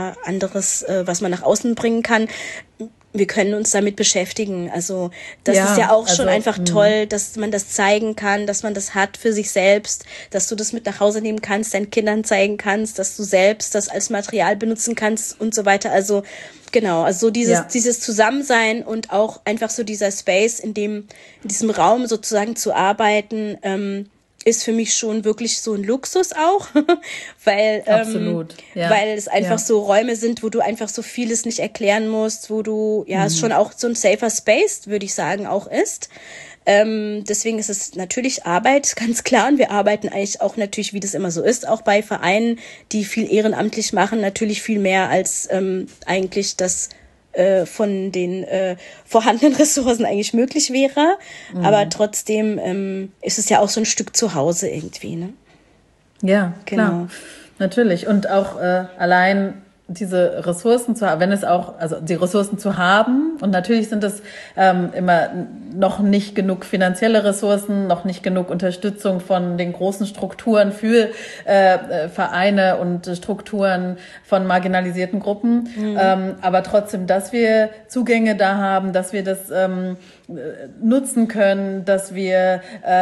Speaker 3: was man nach außen bringen kann. Wir können uns damit beschäftigen. Also das ist ja auch schon einfach toll, dass man das zeigen kann, dass man das hat für sich selbst, dass du das mit nach Hause nehmen kannst, deinen Kindern zeigen kannst, dass du selbst das als Material benutzen kannst und so weiter. Also genau, also so dieses Zusammensein und auch einfach so dieser Space, in diesem Raum sozusagen zu arbeiten, ist für mich schon wirklich so ein Luxus auch, weil
Speaker 1: Absolut. Ja.
Speaker 3: weil es einfach so Räume sind, wo du einfach so vieles nicht erklären musst, wo du es schon auch so ein safer Space, würde ich sagen, auch ist. Deswegen ist es natürlich Arbeit, ganz klar. Und wir arbeiten eigentlich auch natürlich, wie das immer so ist, auch bei Vereinen, die viel ehrenamtlich machen, natürlich viel mehr als eigentlich das von den vorhandenen Ressourcen eigentlich möglich wäre. Aber trotzdem ist es ja auch so ein Stück zu Hause irgendwie, ne?
Speaker 1: Ja, klar.
Speaker 3: Genau.
Speaker 1: Natürlich. Und auch allein diese Ressourcen zu haben, wenn es auch, also die Ressourcen zu haben, und natürlich sind es immer noch nicht genug finanzielle Ressourcen, noch nicht genug Unterstützung von den großen Strukturen für Vereine und Strukturen von marginalisierten Gruppen, aber trotzdem, dass wir Zugänge da haben, dass wir das nutzen können, dass wir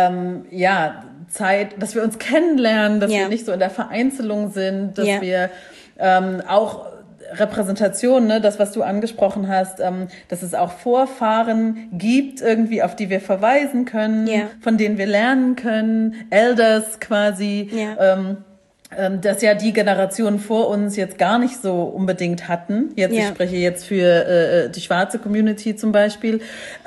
Speaker 1: Zeit, dass wir uns kennenlernen, dass wir nicht so in der Vereinzelung sind, dass wir auch Repräsentation, ne, das, was du angesprochen hast, dass es auch Vorfahren gibt, irgendwie, auf die wir verweisen können, von denen wir lernen können, Elders quasi, dass ja die Generationen vor uns jetzt gar nicht so unbedingt hatten. Jetzt, ich spreche jetzt für die schwarze Community zum Beispiel.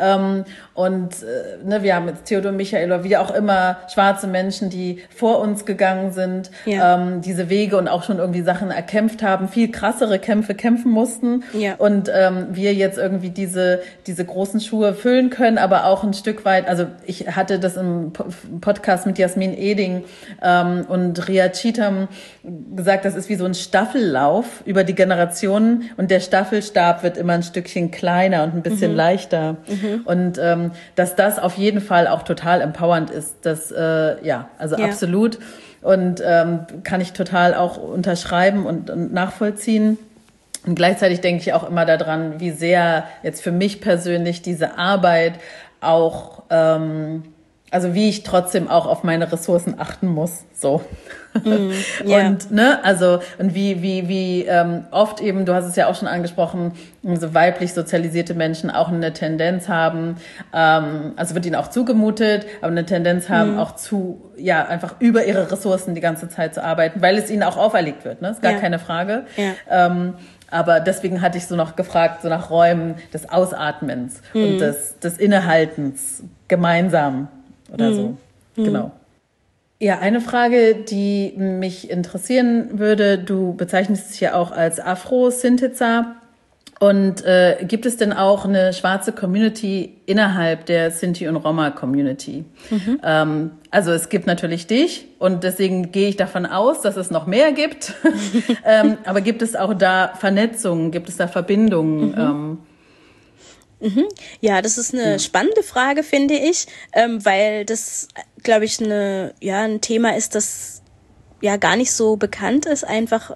Speaker 1: Wir haben jetzt Theodor Michael oder wie auch immer schwarze Menschen, die vor uns gegangen sind, diese Wege und auch schon irgendwie Sachen erkämpft haben, viel krassere Kämpfe kämpfen mussten. Und wir jetzt irgendwie diese großen Schuhe füllen können, aber auch ein Stück weit, also ich hatte das im Podcast mit Jasmin Eding und Ria Cheetham gesagt, das ist wie so ein Staffellauf über die Generationen und der Staffelstab wird immer ein Stückchen kleiner und ein bisschen leichter. Und dass das auf jeden Fall auch total empowernd ist, das absolut. Und kann ich total auch unterschreiben und nachvollziehen. Und gleichzeitig denke ich auch immer daran, wie sehr jetzt für mich persönlich diese Arbeit auch also wie ich trotzdem auch auf meine Ressourcen achten muss, so. Und und wie oft eben, du hast es ja auch schon angesprochen, so weiblich sozialisierte Menschen auch eine Tendenz haben, also wird ihnen auch zugemutet, aber eine Tendenz haben auch einfach über ihre Ressourcen die ganze Zeit zu arbeiten, weil es ihnen auch auferlegt wird, ne? Ist gar keine Frage. Aber deswegen hatte ich so noch gefragt, so nach Räumen des Ausatmens und des Innehaltens gemeinsam oder so. Genau. Ja, eine Frage, die mich interessieren würde, du bezeichnest dich ja auch als Afro-Sintiza und gibt es denn auch eine schwarze Community innerhalb der Sinti- und Roma-Community? Also es gibt natürlich dich und deswegen gehe ich davon aus, dass es noch mehr gibt, aber gibt es auch da Vernetzungen, gibt es da Verbindungen?
Speaker 3: Ja, das ist eine spannende Frage, finde ich, weil das, glaube ich, ein Thema ist, das gar nicht so bekannt ist, einfach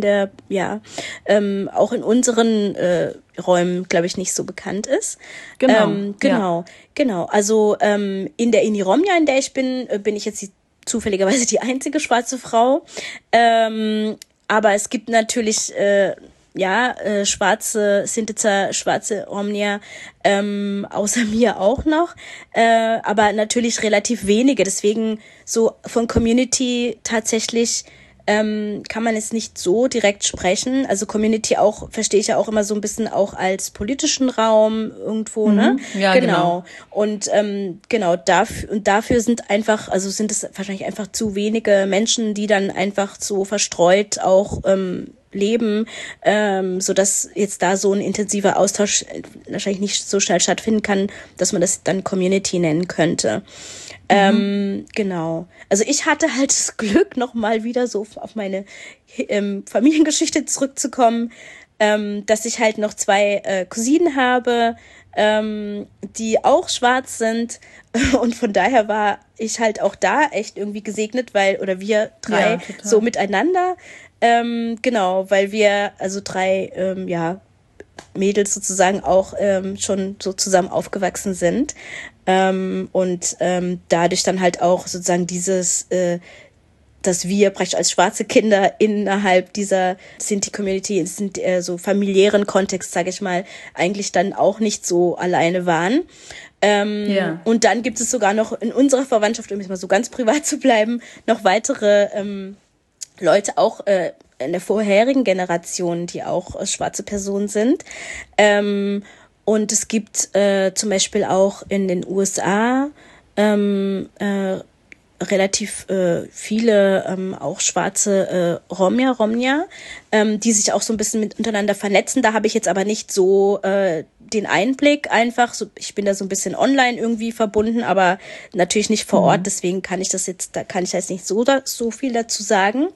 Speaker 3: auch in unseren Räumen, glaube ich, nicht so bekannt ist. Genau. Also in der Ini-Romja, in der ich bin ich jetzt zufälligerweise die einzige schwarze Frau. Aber es gibt natürlich schwarze Sintiza, schwarze Romnia, außer mir auch noch, aber natürlich relativ wenige. Deswegen so von Community tatsächlich kann man jetzt nicht so direkt sprechen. Also Community auch, verstehe ich ja auch immer so ein bisschen auch als politischen Raum irgendwo, ne?
Speaker 1: Ja, genau.
Speaker 3: Und dafür sind es wahrscheinlich einfach zu wenige Menschen, die dann einfach so verstreut auch leben, so dass jetzt da so ein intensiver Austausch wahrscheinlich nicht so schnell stattfinden kann, dass man das dann Community nennen könnte. Genau. Also ich hatte halt das Glück, noch mal wieder so auf meine Familiengeschichte zurückzukommen, dass ich halt noch 2 Cousinen habe, die auch schwarz sind, und von daher war ich halt auch da echt irgendwie gesegnet, wir 3 so miteinander, weil wir also 3 Mädels sozusagen auch schon so zusammen aufgewachsen sind, und dadurch dann halt auch sozusagen dieses dass wir praktisch als schwarze Kinder innerhalb dieser Sinti-Community, so familiären Kontext, sage ich mal, eigentlich dann auch nicht so alleine waren.
Speaker 1: Ja.
Speaker 3: Und dann gibt es sogar noch in unserer Verwandtschaft, um jetzt mal so ganz privat zu bleiben, noch weitere Leute auch in der vorherigen Generation, die auch schwarze Personen sind. Und es gibt zum Beispiel auch in den USA relativ viele auch schwarze Romnia, die sich auch so ein bisschen miteinander vernetzen. Da habe ich jetzt aber nicht so den Einblick einfach. So, ich bin da so ein bisschen online irgendwie verbunden, aber natürlich nicht vor Ort. Deswegen kann ich da kann ich jetzt nicht so viel dazu sagen.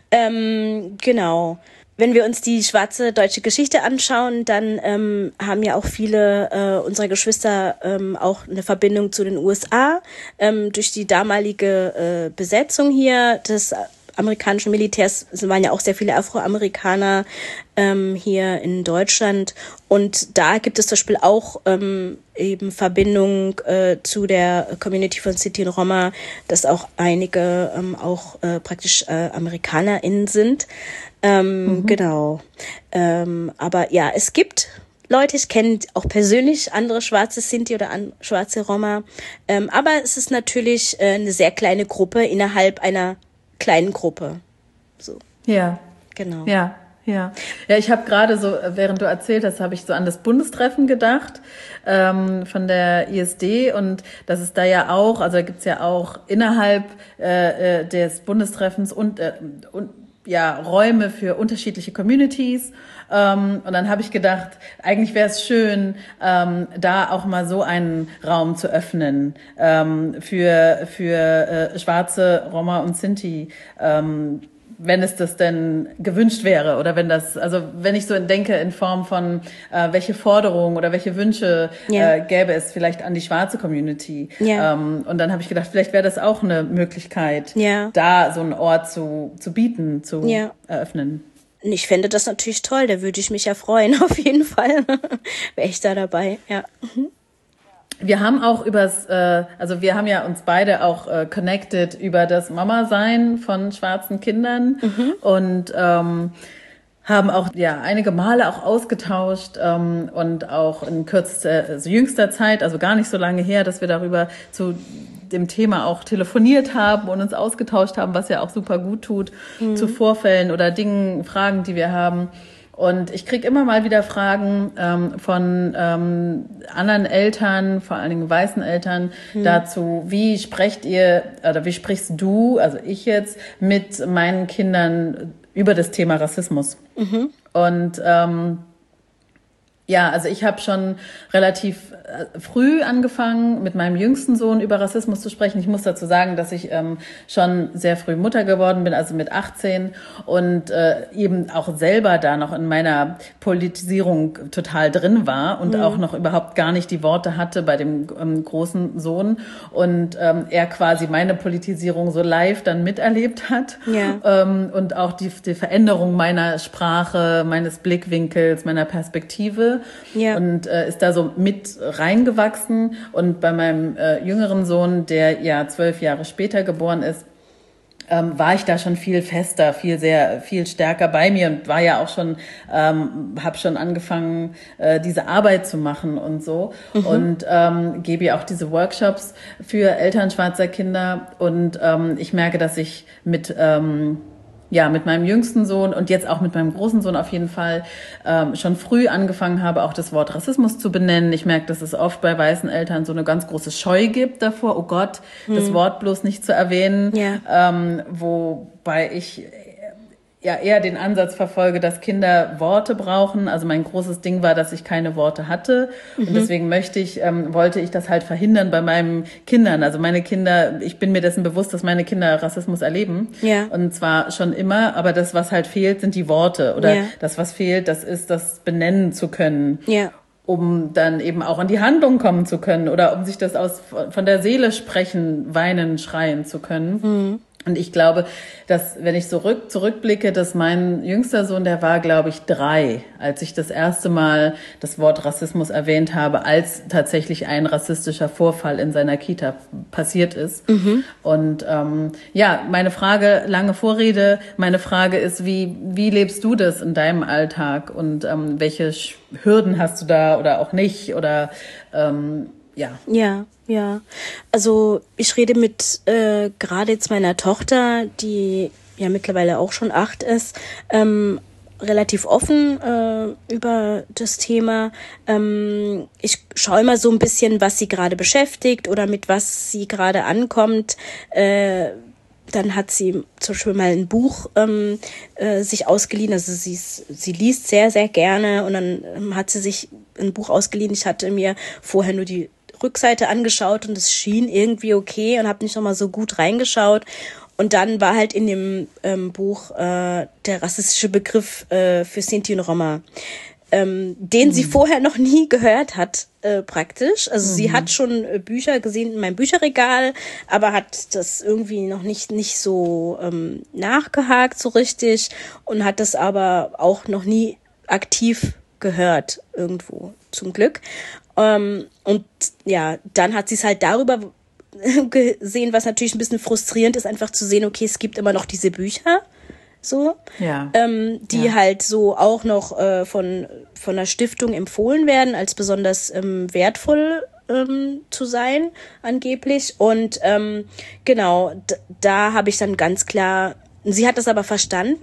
Speaker 3: Genau. Wenn wir uns die schwarze deutsche Geschichte anschauen, dann haben ja auch viele unserer Geschwister auch eine Verbindung zu den USA durch die damalige Besetzung hier des amerikanischen Militärs. Es waren ja auch sehr viele Afroamerikaner hier in Deutschland, und da gibt es zum Beispiel auch eben Verbindung zu der Community von Sinti und Roma, dass auch einige auch praktisch AmerikanerInnen sind. Genau. Aber ja, es gibt Leute, ich kenne auch persönlich andere schwarze Sinti oder schwarze Roma, aber es ist natürlich eine sehr kleine Gruppe innerhalb einer kleinen Gruppe. So.
Speaker 1: Ja.
Speaker 3: Genau.
Speaker 1: Ja. Ja, ich habe gerade so, während du erzählt hast, habe ich so an das Bundestreffen gedacht von der ISD, und das ist da ja auch, also da gibt's ja auch innerhalb des Bundestreffens und Räume für unterschiedliche Communities. Und dann habe ich gedacht, eigentlich wäre es schön, da auch mal so einen Raum zu öffnen für Schwarze, Roma und Sinti, wenn es das denn gewünscht wäre, oder wenn ich so denke in Form von welche Forderungen oder welche Wünsche gäbe es vielleicht an die schwarze Community.
Speaker 3: Ja.
Speaker 1: Und dann habe ich gedacht, vielleicht wäre das auch eine Möglichkeit, da so einen Ort zu bieten, zu eröffnen.
Speaker 3: Ich fände das natürlich toll, da würde ich mich ja freuen, auf jeden Fall. Wäre ich da dabei, ja.
Speaker 1: Wir haben auch wir haben ja uns beide auch connected über das Mama-Sein von schwarzen Kindern und haben auch einige Male auch ausgetauscht und auch in jüngster Zeit, also gar nicht so lange her, dass wir darüber zu dem Thema auch telefoniert haben und uns ausgetauscht haben, was ja auch super gut tut, zu Vorfällen oder Dingen, Fragen, die wir haben. Und ich krieg immer mal wieder Fragen von anderen Eltern, vor allen Dingen weißen Eltern, dazu, wie sprichst du, also ich jetzt, mit meinen Kindern über das Thema Rassismus? Und also ich habe schon relativ früh angefangen, mit meinem jüngsten Sohn über Rassismus zu sprechen. Ich muss dazu sagen, dass ich schon sehr früh Mutter geworden bin, also mit 18, und eben auch selber da noch in meiner Politisierung total drin war und auch noch überhaupt gar nicht die Worte hatte bei dem großen Sohn, und er quasi meine Politisierung so live dann miterlebt hat.
Speaker 3: Ja.
Speaker 1: Und auch die Veränderung meiner Sprache, meines Blickwinkels, meiner Perspektive.
Speaker 3: Ja.
Speaker 1: Und ist da so mit reingewachsen. Und bei meinem jüngeren Sohn, der ja 12 Jahre später geboren ist, war ich da schon viel fester, viel stärker bei mir, und war ja auch schon, habe schon angefangen, diese Arbeit zu machen und so. Und gebe ja auch diese Workshops für Eltern schwarzer Kinder. Und ich merke, dass ich mit meinem jüngsten Sohn und jetzt auch mit meinem großen Sohn auf jeden Fall schon früh angefangen habe, auch das Wort Rassismus zu benennen. Ich merke, dass es oft bei weißen Eltern so eine ganz große Scheu gibt davor, oh Gott, das Wort bloß nicht zu erwähnen.
Speaker 3: Ja.
Speaker 1: Wobei ich eher den Ansatz verfolge, dass Kinder Worte brauchen. Also mein großes Ding war, dass ich keine Worte hatte. Und deswegen wollte ich das halt verhindern bei meinen Kindern. Also meine Kinder, ich bin mir dessen bewusst, dass meine Kinder Rassismus erleben.
Speaker 3: Ja.
Speaker 1: Und zwar schon immer, aber das, was halt fehlt, sind die Worte. Oder das, was fehlt, das ist das benennen zu können.
Speaker 3: Ja.
Speaker 1: Um dann eben auch an die Handlung kommen zu können oder um sich das von der Seele sprechen, weinen, schreien zu können. Und ich glaube, dass, wenn ich zurückblicke, dass mein jüngster Sohn, der war, glaube ich, 3, als ich das erste Mal das Wort Rassismus erwähnt habe, als tatsächlich ein rassistischer Vorfall in seiner Kita passiert ist. Und meine Frage, lange Vorrede, meine Frage ist, wie lebst du das in deinem Alltag, und welche Hürden hast du da oder auch nicht? Oder ja.
Speaker 3: Ja. Also ich rede mit gerade jetzt meiner Tochter, die ja mittlerweile auch schon 8 ist, relativ offen über das Thema. Ich schaue immer so ein bisschen, was sie gerade beschäftigt oder mit was sie gerade ankommt. Dann hat sie zum Beispiel mal ein Buch sich ausgeliehen. Also sie liest sehr, sehr gerne und dann hat sie sich ein Buch ausgeliehen. Ich hatte mir vorher nur die Rückseite angeschaut und es schien irgendwie okay und habe nicht nochmal so gut reingeschaut. Und dann war halt in dem Buch der rassistische Begriff für Sinti und Roma, den sie vorher noch nie gehört hat, praktisch. Also sie hat schon Bücher gesehen in meinem Bücherregal, aber hat das irgendwie noch nicht so nachgehakt so richtig und hat das aber auch noch nie aktiv gehört irgendwo, zum Glück. Und ja, dann hat sie es halt darüber gesehen, was natürlich ein bisschen frustrierend ist, einfach zu sehen, okay, es gibt immer noch diese Bücher, so, die halt so auch noch von der Stiftung empfohlen werden, als besonders wertvoll zu sein, angeblich. Und genau, da habe ich dann ganz klar, sie hat das aber verstanden,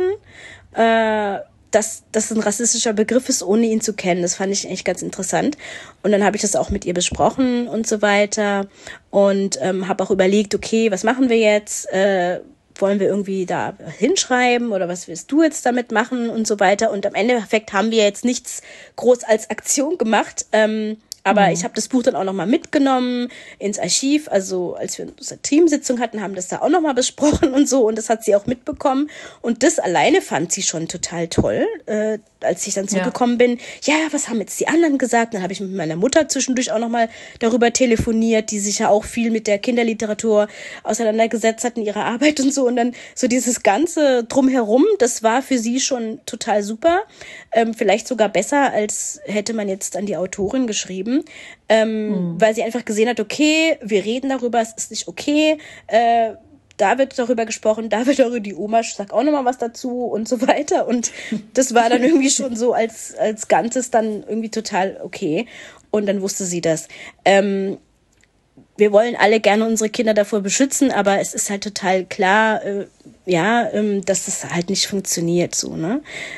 Speaker 3: dass das ein rassistischer Begriff ist, ohne ihn zu kennen. Das fand ich echt ganz interessant. Und dann habe ich das auch mit ihr besprochen und so weiter und habe auch überlegt, okay, was machen wir jetzt? Wollen wir irgendwie da hinschreiben oder was willst du jetzt damit machen und so weiter? Und am Endeffekt haben wir jetzt nichts groß als Aktion gemacht, aber ich habe das Buch dann auch nochmal mitgenommen ins Archiv. Also als wir unsere Teamsitzung hatten, haben das da auch nochmal besprochen und so. Und das hat sie auch mitbekommen. Und das alleine fand sie schon total toll, als ich dann zurückgekommen bin. Ja, was haben jetzt die anderen gesagt? Dann habe ich mit meiner Mutter zwischendurch auch nochmal darüber telefoniert, die sich ja auch viel mit der Kinderliteratur auseinandergesetzt hat in ihrer Arbeit und so. Und dann so dieses Ganze drumherum, das war für sie schon total super. Vielleicht sogar besser, als hätte man jetzt an die Autorin geschrieben. Weil sie einfach gesehen hat, okay, wir reden darüber, es ist nicht okay, da wird darüber gesprochen, da wird darüber, die Oma sagt auch nochmal was dazu und so weiter und das war dann irgendwie schon so als Ganzes dann irgendwie total okay und dann wusste sie das. Wir wollen alle gerne unsere Kinder davor beschützen, aber es ist halt total klar, dass das halt nicht funktioniert so, ne?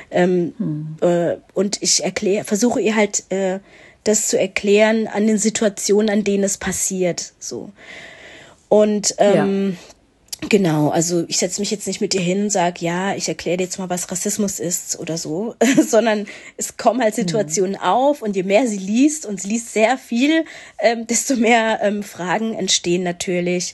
Speaker 3: Und ich versuche ihr halt das zu erklären an den Situationen, an denen es passiert, so. Und genau, also ich setze mich jetzt nicht mit ihr hin und sage, ja, ich erkläre dir jetzt mal, was Rassismus ist oder so, sondern es kommen halt Situationen auf und je mehr sie liest, und sie liest sehr viel, desto mehr Fragen entstehen natürlich.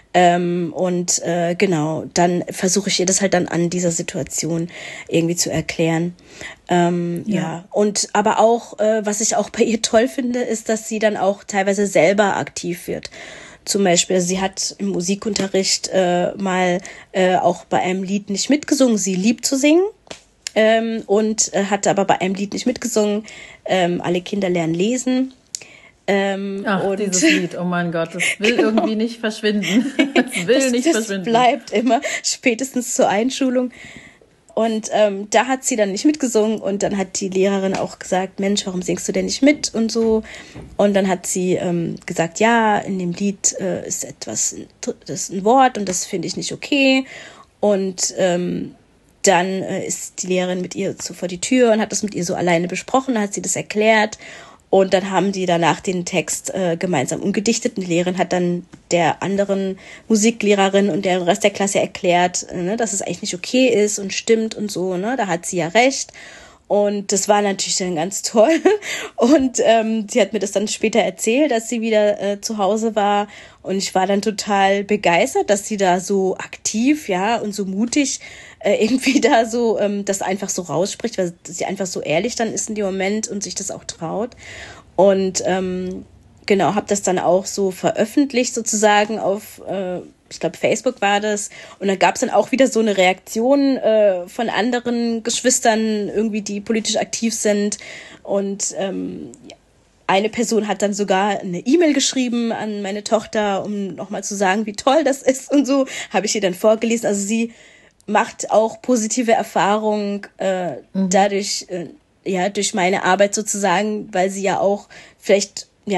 Speaker 3: Genau, dann versuche ich ihr das halt dann an dieser Situation irgendwie zu erklären. Und aber auch, was ich auch bei ihr toll finde, ist, dass sie dann auch teilweise selber aktiv wird. Zum Beispiel, sie hat im Musikunterricht mal auch bei einem Lied nicht mitgesungen. Sie liebt zu singen und hatte aber bei einem Lied nicht mitgesungen. Alle Kinder lernen lesen.
Speaker 1: Und dieses Lied, oh mein Gott, das will irgendwie nicht verschwinden. Das
Speaker 3: bleibt immer, spätestens zur Einschulung. Und da hat sie dann nicht mitgesungen und dann hat die Lehrerin auch gesagt, Mensch, warum singst du denn nicht mit und so. Und dann hat sie gesagt, ja, in dem Lied ist das ist ein Wort und das finde ich nicht okay. Und dann ist die Lehrerin mit ihr so vor die Tür und hat das mit ihr so alleine besprochen, dann hat sie das erklärt. Und dann haben die danach den Text gemeinsam umgedichtet. Und die Lehrerin hat dann der anderen Musiklehrerin und der Rest der Klasse erklärt, dass es eigentlich nicht okay ist und stimmt und so. Ne? Da hat sie ja recht. Und das war natürlich dann ganz toll. Und sie hat mir das dann später erzählt, dass sie wieder zu Hause war. Und ich war dann total begeistert, dass sie da so aktiv, ja, und so mutig irgendwie da so das einfach so rausspricht, weil sie einfach so ehrlich dann ist in dem Moment und sich das auch traut. Und genau, habe das dann auch so veröffentlicht sozusagen auf, ich glaube Facebook war das. Und dann gab es dann auch wieder so eine Reaktion von anderen Geschwistern, irgendwie die politisch aktiv sind. Und eine Person hat dann sogar eine E-Mail geschrieben an meine Tochter, um nochmal zu sagen, wie toll das ist und so. Habe ich ihr dann vorgelesen. Also sie macht auch positive Erfahrungen dadurch, durch meine Arbeit sozusagen, weil sie ja auch vielleicht, ja,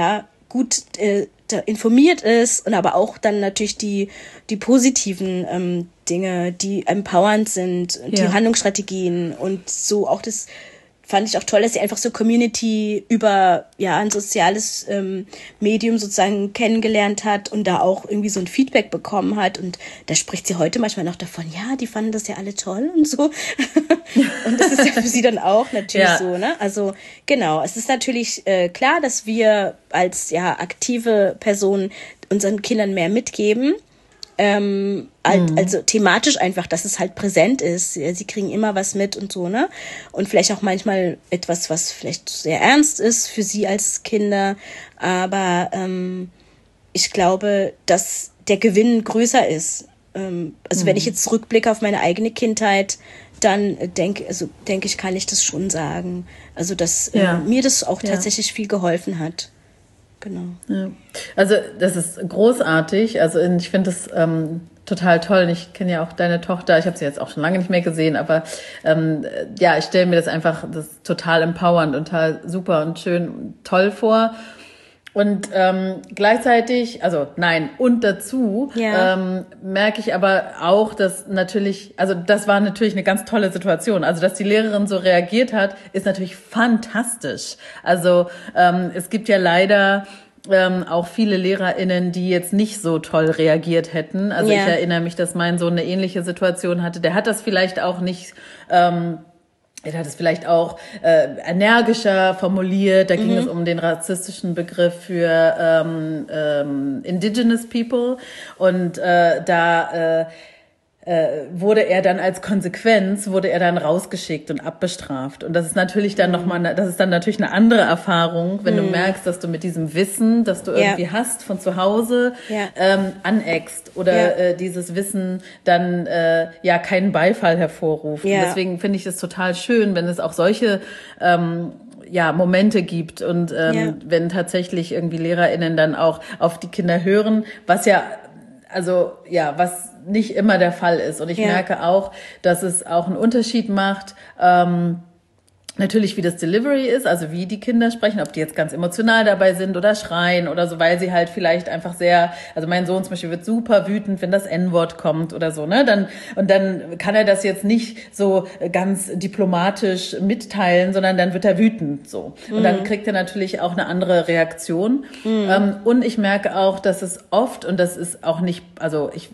Speaker 3: gut da informiert ist und aber auch dann natürlich die positiven Dinge, die empowernd sind, die Handlungsstrategien und so auch das fand ich auch toll, dass sie einfach so Community über ein soziales Medium sozusagen kennengelernt hat und da auch irgendwie so ein Feedback bekommen hat. Und da spricht sie heute manchmal noch davon, ja, die fanden das ja alle toll und so. Und das ist ja für sie dann auch natürlich so, ne? Also genau, es ist natürlich klar, dass wir als aktive Personen unseren Kindern mehr mitgeben. Also thematisch einfach, dass es halt präsent ist. Sie kriegen immer was mit und so, ne? Und vielleicht auch manchmal etwas, was vielleicht sehr ernst ist für sie als Kinder. Aber ich glaube, dass der Gewinn größer ist. Also wenn ich jetzt zurückblicke auf meine eigene Kindheit, dann denke ich, kann ich das schon sagen. Also dass mir das auch tatsächlich viel geholfen hat. Genau.
Speaker 1: Ja. Also das ist großartig. Also ich finde das total toll. Ich kenne ja auch deine Tochter. Ich habe sie jetzt auch schon lange nicht mehr gesehen, aber ich stelle mir das total empowernd und total super und schön und toll vor. Und gleichzeitig, und dazu merke ich aber auch, dass natürlich, also das war natürlich eine ganz tolle Situation. Also dass die Lehrerin so reagiert hat, ist natürlich fantastisch. Also es gibt ja leider auch viele LehrerInnen, die jetzt nicht so toll reagiert hätten. Also ich erinnere mich, dass mein Sohn eine ähnliche Situation hatte. Der hat das vielleicht auch nicht... Er hat es vielleicht auch energischer formuliert. Da ging es um den rassistischen Begriff für Indigenous People. Und wurde er dann als Konsequenz, rausgeschickt und abbestraft. Und das ist natürlich dann natürlich eine andere Erfahrung, wenn du merkst, dass du mit diesem Wissen, das du irgendwie hast von zu Hause, aneckst oder dieses Wissen dann keinen Beifall hervorruft. Und deswegen finde ich es total schön, wenn es auch solche Momente gibt und wenn tatsächlich irgendwie LehrerInnen dann auch auf die Kinder hören, was nicht immer der Fall ist. Und ich merke auch, dass es auch einen Unterschied macht, natürlich wie das Delivery ist, also wie die Kinder sprechen, ob die jetzt ganz emotional dabei sind oder schreien oder so, weil sie halt vielleicht einfach also mein Sohn zum Beispiel wird super wütend, wenn das N-Wort kommt oder so, ne? Dann kann er das jetzt nicht so ganz diplomatisch mitteilen, sondern dann wird er wütend, so. Und dann kriegt er natürlich auch eine andere Reaktion. Und ich merke auch, dass es oft, und das ist auch nicht, also ich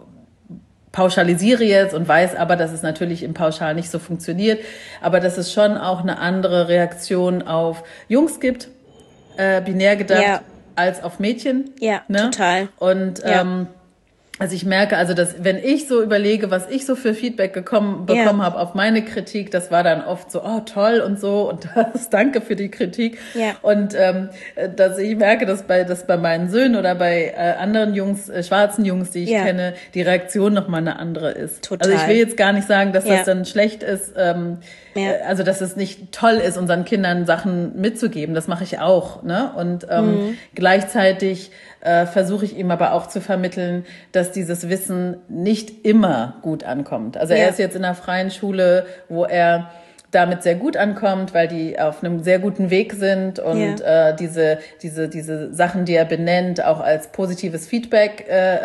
Speaker 1: pauschalisiere jetzt und weiß aber, dass es natürlich im Pauschal nicht so funktioniert, aber dass es schon auch eine andere Reaktion auf Jungs gibt, binär gedacht, als auf Mädchen.
Speaker 3: Ja, ne? Total.
Speaker 1: Und also ich merke, dass wenn ich so überlege, was ich so für Feedback bekommen habe auf meine Kritik, das war dann oft so, oh toll und so und danke für die Kritik. Ja. Und dass ich merke, dass bei meinen Söhnen oder bei anderen Jungs, schwarzen Jungs, die ich kenne, die Reaktion nochmal eine andere ist.
Speaker 3: Total.
Speaker 1: Also ich will jetzt gar nicht sagen, dass das dann schlecht ist, also dass es nicht toll ist, unseren Kindern Sachen mitzugeben. Das mache ich auch, ne? Und gleichzeitig versuche ich ihm aber auch zu vermitteln, dass dieses Wissen nicht immer gut ankommt. Also er ist jetzt in einer freien Schule, wo er damit sehr gut ankommt, weil die auf einem sehr guten Weg sind und diese Sachen, die er benennt, auch als positives Feedback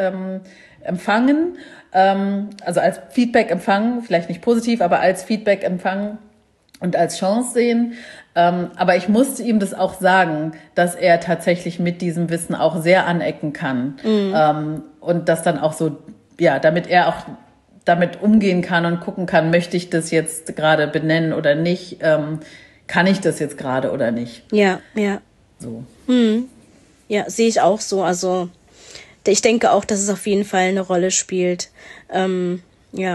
Speaker 1: empfangen. Also als Feedback empfangen, vielleicht nicht positiv, aber als Feedback empfangen und als Chance sehen. Aber ich musste ihm das auch sagen, dass er tatsächlich mit diesem Wissen auch sehr anecken kann. Und das dann auch so, damit er auch damit umgehen kann und gucken kann, möchte ich das jetzt gerade benennen oder nicht? Kann ich das jetzt gerade oder nicht?
Speaker 3: Ja.
Speaker 1: So.
Speaker 3: Ja, sehe ich auch so. Also ich denke auch, dass es auf jeden Fall eine Rolle spielt. Ja.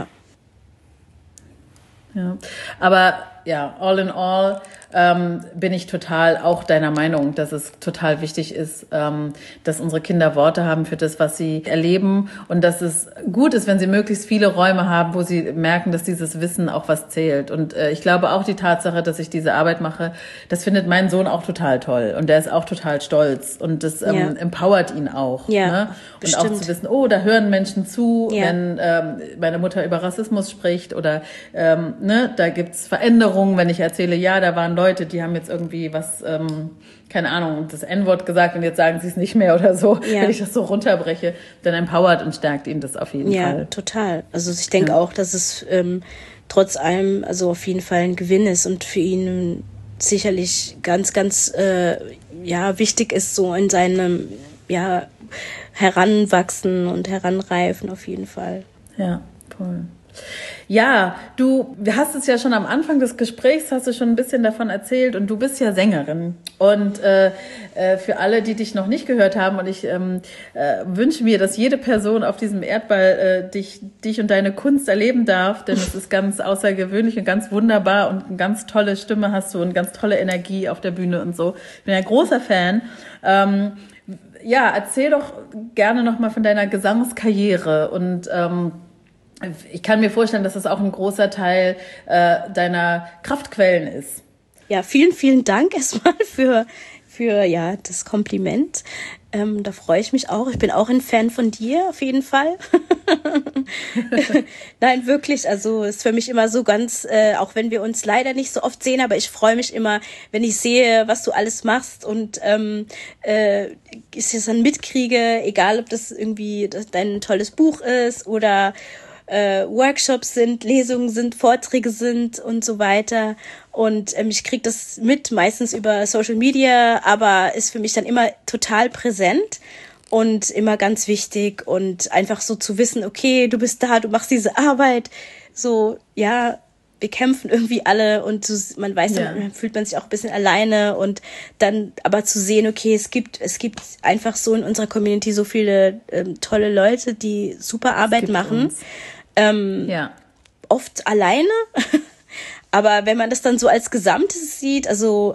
Speaker 1: Aber all in all bin ich total auch deiner Meinung, dass es total wichtig ist, dass unsere Kinder Worte haben für das, was sie erleben und dass es gut ist, wenn sie möglichst viele Räume haben, wo sie merken, dass dieses Wissen auch was zählt. Und ich glaube auch die Tatsache, dass ich diese Arbeit mache, das findet mein Sohn auch total toll und der ist auch total stolz und das empowert ihn auch.
Speaker 3: Ja,
Speaker 1: ne? Und auch zu wissen, da hören Menschen zu, wenn meine Mutter über Rassismus spricht oder da gibt's Veränderungen Erinnerungen, wenn ich erzähle, ja, da waren Leute, die haben jetzt irgendwie was, keine Ahnung, das N-Wort gesagt und jetzt sagen sie es nicht mehr oder so. Ja. Wenn ich das so runterbreche, dann empowert und stärkt ihn das auf jeden Fall.
Speaker 3: Ja, total. Also ich denke auch, dass es trotz allem also auf jeden Fall ein Gewinn ist und für ihn sicherlich ganz, ganz wichtig ist, so in seinem Heranwachsen und Heranreifen auf jeden Fall.
Speaker 1: Ja, voll. Ja, du hast es ja schon am Anfang des Gesprächs, hast du schon ein bisschen davon erzählt und du bist ja Sängerin. Und für alle, die dich noch nicht gehört haben, und ich wünsche mir, dass jede Person auf diesem Erdball dich und deine Kunst erleben darf, denn es ist ganz außergewöhnlich und ganz wunderbar und eine ganz tolle Stimme hast du und ganz tolle Energie auf der Bühne und so. Ich bin ja großer Fan. Erzähl doch gerne nochmal von deiner Gesangskarriere und ich kann mir vorstellen, dass das auch ein großer Teil deiner Kraftquellen ist.
Speaker 3: Ja, vielen, vielen Dank erstmal für das Kompliment. Da freue ich mich auch. Ich bin auch ein Fan von dir, auf jeden Fall. Nein, wirklich. Also ist für mich immer so ganz, auch wenn wir uns leider nicht so oft sehen, aber ich freue mich immer, wenn ich sehe, was du alles machst und ich das dann mitkriege, egal ob das irgendwie dein tolles Buch ist oder Workshops sind, Lesungen sind, Vorträge sind und so weiter. Und ich kriege das mit, meistens über Social Media, aber ist für mich dann immer total präsent und immer ganz wichtig und einfach so zu wissen, okay, du bist da, du machst diese Arbeit, so, ja, wir kämpfen irgendwie alle und so, man weiß, dann fühlt man sich auch ein bisschen alleine und dann aber zu sehen, okay, es gibt einfach so in unserer Community so viele tolle Leute, die super Arbeit machen. Oft alleine, aber wenn man das dann so als Gesamtes sieht, also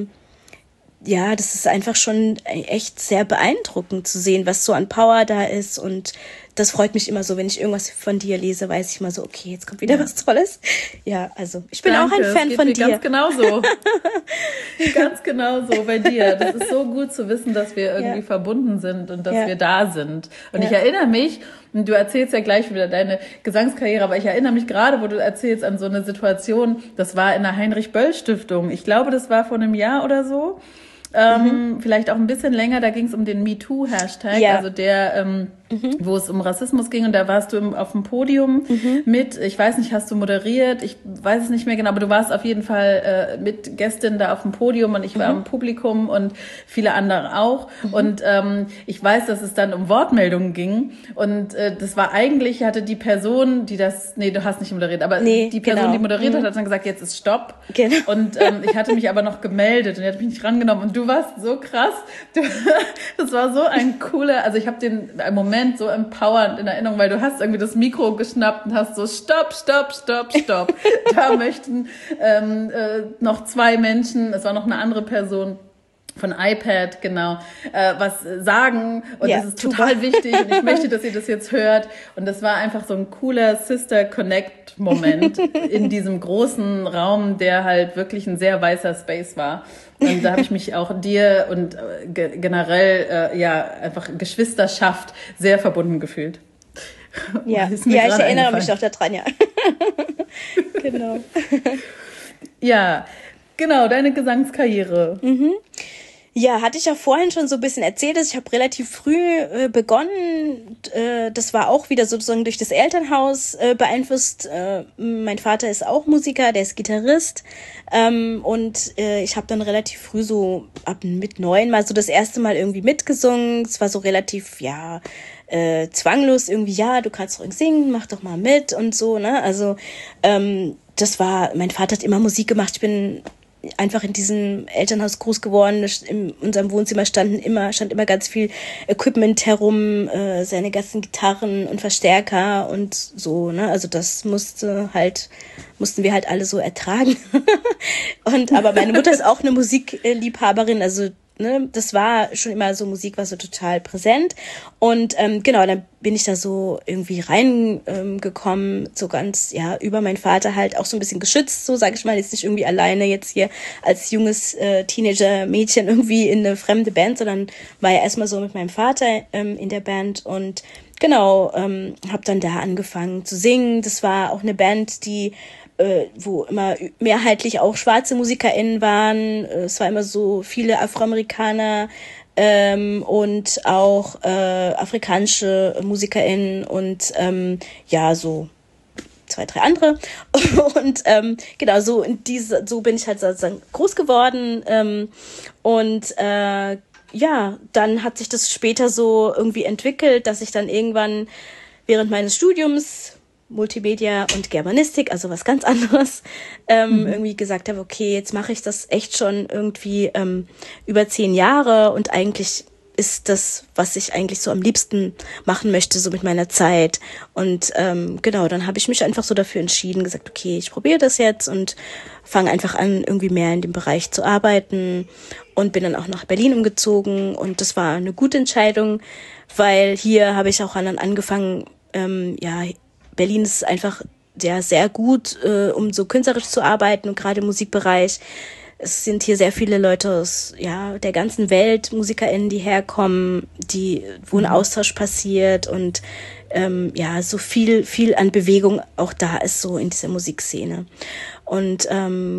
Speaker 3: das ist einfach schon echt sehr beeindruckend zu sehen, was so an Power da ist und das freut mich immer so, wenn ich irgendwas von dir lese, weiß ich mal so, okay, jetzt kommt wieder was Tolles. Ja, also ich bin auch ein Fan von dir.
Speaker 1: Ganz genauso. Ganz genauso bei dir. Das ist so gut zu wissen, dass wir irgendwie verbunden sind und dass wir da sind. Und ich erinnere mich, und du erzählst ja gleich wieder deine Gesangskarriere, aber ich erinnere mich gerade, wo du erzählst, an so eine Situation, das war in der Heinrich-Böll-Stiftung. Ich glaube, das war vor einem Jahr oder so. Vielleicht auch ein bisschen länger, da ging es um den MeToo-Hashtag, also der, wo es um Rassismus ging und da warst du auf dem Podium mit, ich weiß nicht, hast du moderiert, ich weiß es nicht mehr genau, aber du warst auf jeden Fall mit Gästin da auf dem Podium und ich war im Publikum und viele andere auch und ich weiß, dass es dann um Wortmeldungen ging und das war eigentlich, hatte die Person, die das, du hast nicht moderiert, aber die Person, die moderiert hat dann gesagt, jetzt ist Stopp und ich hatte mich aber noch gemeldet und die hat mich nicht rangenommen und du warst so krass, das war so ein cooler, also ich habe den Moment so empowernd in Erinnerung, weil du hast irgendwie das Mikro geschnappt und hast so Stopp. Da möchten noch 2 Menschen, es war noch eine andere Person von iPad, genau, was sagen und das ist total wichtig und ich möchte, dass ihr das jetzt hört und das war einfach so ein cooler Sister-Connect-Moment in diesem großen Raum, der halt wirklich ein sehr weißer Space war und da habe ich mich auch dir und generell einfach Geschwisterschaft sehr verbunden gefühlt.
Speaker 3: Ja, ich erinnere mich auch daran, ja. Genau.
Speaker 1: Ja, genau, deine Gesangskarriere.
Speaker 3: Ja, hatte ich ja vorhin schon so ein bisschen erzählt. Ich habe relativ früh begonnen. Das war auch wieder sozusagen durch das Elternhaus beeinflusst. Mein Vater ist auch Musiker, der ist Gitarrist. Und ich habe dann relativ früh so mit 9 mal so das erste Mal irgendwie mitgesungen. Es war so relativ, zwanglos irgendwie, du kannst ruhig singen, mach doch mal mit und so, ne? Also das war, mein Vater hat immer Musik gemacht. Ich bin einfach in diesem Elternhaus groß geworden. In unserem Wohnzimmer stand immer ganz viel Equipment herum, seine ganzen Gitarren und Verstärker und so, ne? Also das mussten wir halt alle so ertragen. Aber meine Mutter ist auch eine Musikliebhaberin, also ne, das war schon immer so, Musik war so total präsent und dann bin ich da so irgendwie reingekommen, so ganz, über meinen Vater halt auch so ein bisschen geschützt, so sage ich mal, jetzt nicht irgendwie alleine jetzt hier als junges Teenager-Mädchen irgendwie in eine fremde Band, sondern war ja erstmal so mit meinem Vater in der Band und habe dann da angefangen zu singen. Das war auch eine Band, die wo immer mehrheitlich auch schwarze MusikerInnen waren. Es war immer so viele Afroamerikaner und auch afrikanische MusikerInnen und so 2, 3 andere. Und genau, so bin ich halt sozusagen groß geworden. Dann hat sich das später so irgendwie entwickelt, dass ich dann irgendwann während meines Studiums Multimedia und Germanistik, also was ganz anderes, irgendwie gesagt habe, okay, jetzt mache ich das echt schon irgendwie über 10 Jahre und eigentlich ist das, was ich eigentlich so am liebsten machen möchte, so mit meiner Zeit. Und dann habe ich mich einfach so dafür entschieden, gesagt, okay, ich probiere das jetzt und fange einfach an, irgendwie mehr in dem Bereich zu arbeiten und bin dann auch nach Berlin umgezogen und das war eine gute Entscheidung, weil hier habe ich auch angefangen, Berlin ist einfach sehr gut, um so künstlerisch zu arbeiten und gerade im Musikbereich. Es sind hier sehr viele Leute aus der ganzen Welt, MusikerInnen, die herkommen, wo ein Austausch passiert und so viel an Bewegung auch da ist so in dieser Musikszene. Und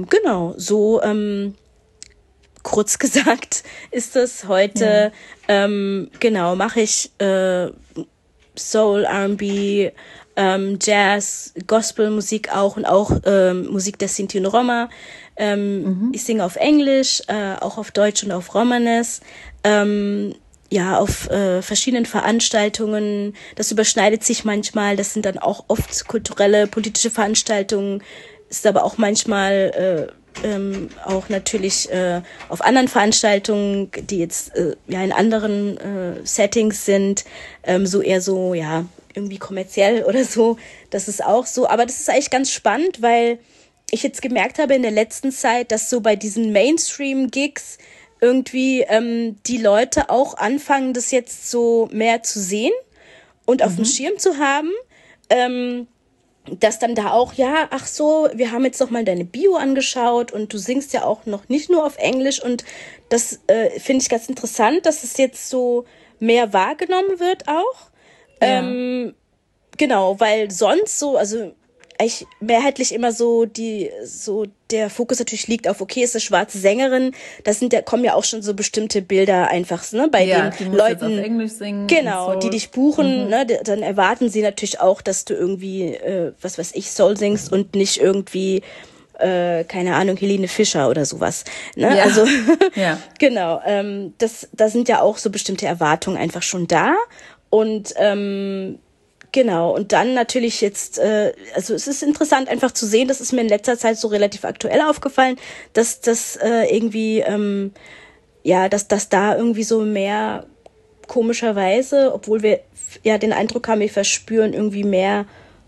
Speaker 3: kurz gesagt ist das heute, mache ich Soul, R&B, Jazz, Gospelmusik auch und auch Musik der Sinti und Roma. Ich singe auf Englisch, auch auf Deutsch und auf Romanes. Auf verschiedenen Veranstaltungen. Das überschneidet sich manchmal. Das sind dann auch oft kulturelle, politische Veranstaltungen. Ist aber auch manchmal auch natürlich auf anderen Veranstaltungen, die jetzt in anderen Settings sind, irgendwie kommerziell oder so. Das ist auch so. Aber das ist eigentlich ganz spannend, weil ich jetzt gemerkt habe in der letzten Zeit, dass so bei diesen Mainstream-Gigs irgendwie die Leute auch anfangen, das jetzt so mehr zu sehen und auf dem Schirm zu haben. Dass dann da auch, wir haben jetzt noch mal deine Bio angeschaut und du singst ja auch noch nicht nur auf Englisch und das finde ich ganz interessant, dass es jetzt so mehr wahrgenommen wird auch. Ja. Weil sonst so, also eigentlich mehrheitlich immer der Fokus natürlich liegt auf, okay, ist eine schwarze Sängerin, kommen ja auch schon so bestimmte Bilder einfach, ne, bei den Leuten,
Speaker 1: auf Englisch singen,
Speaker 3: genau, die dich buchen, ne, dann erwarten sie natürlich auch, dass du irgendwie, Soul singst und nicht irgendwie, keine Ahnung, Helene Fischer oder sowas, ne, also, genau, da sind ja auch so bestimmte Erwartungen einfach schon da und, genau, und dann natürlich jetzt, es ist interessant einfach zu sehen, das ist mir in letzter Zeit so relativ aktuell aufgefallen, dass das irgendwie, dass da irgendwie so mehr komischerweise, obwohl wir den Eindruck haben, wir verspüren irgendwie mehr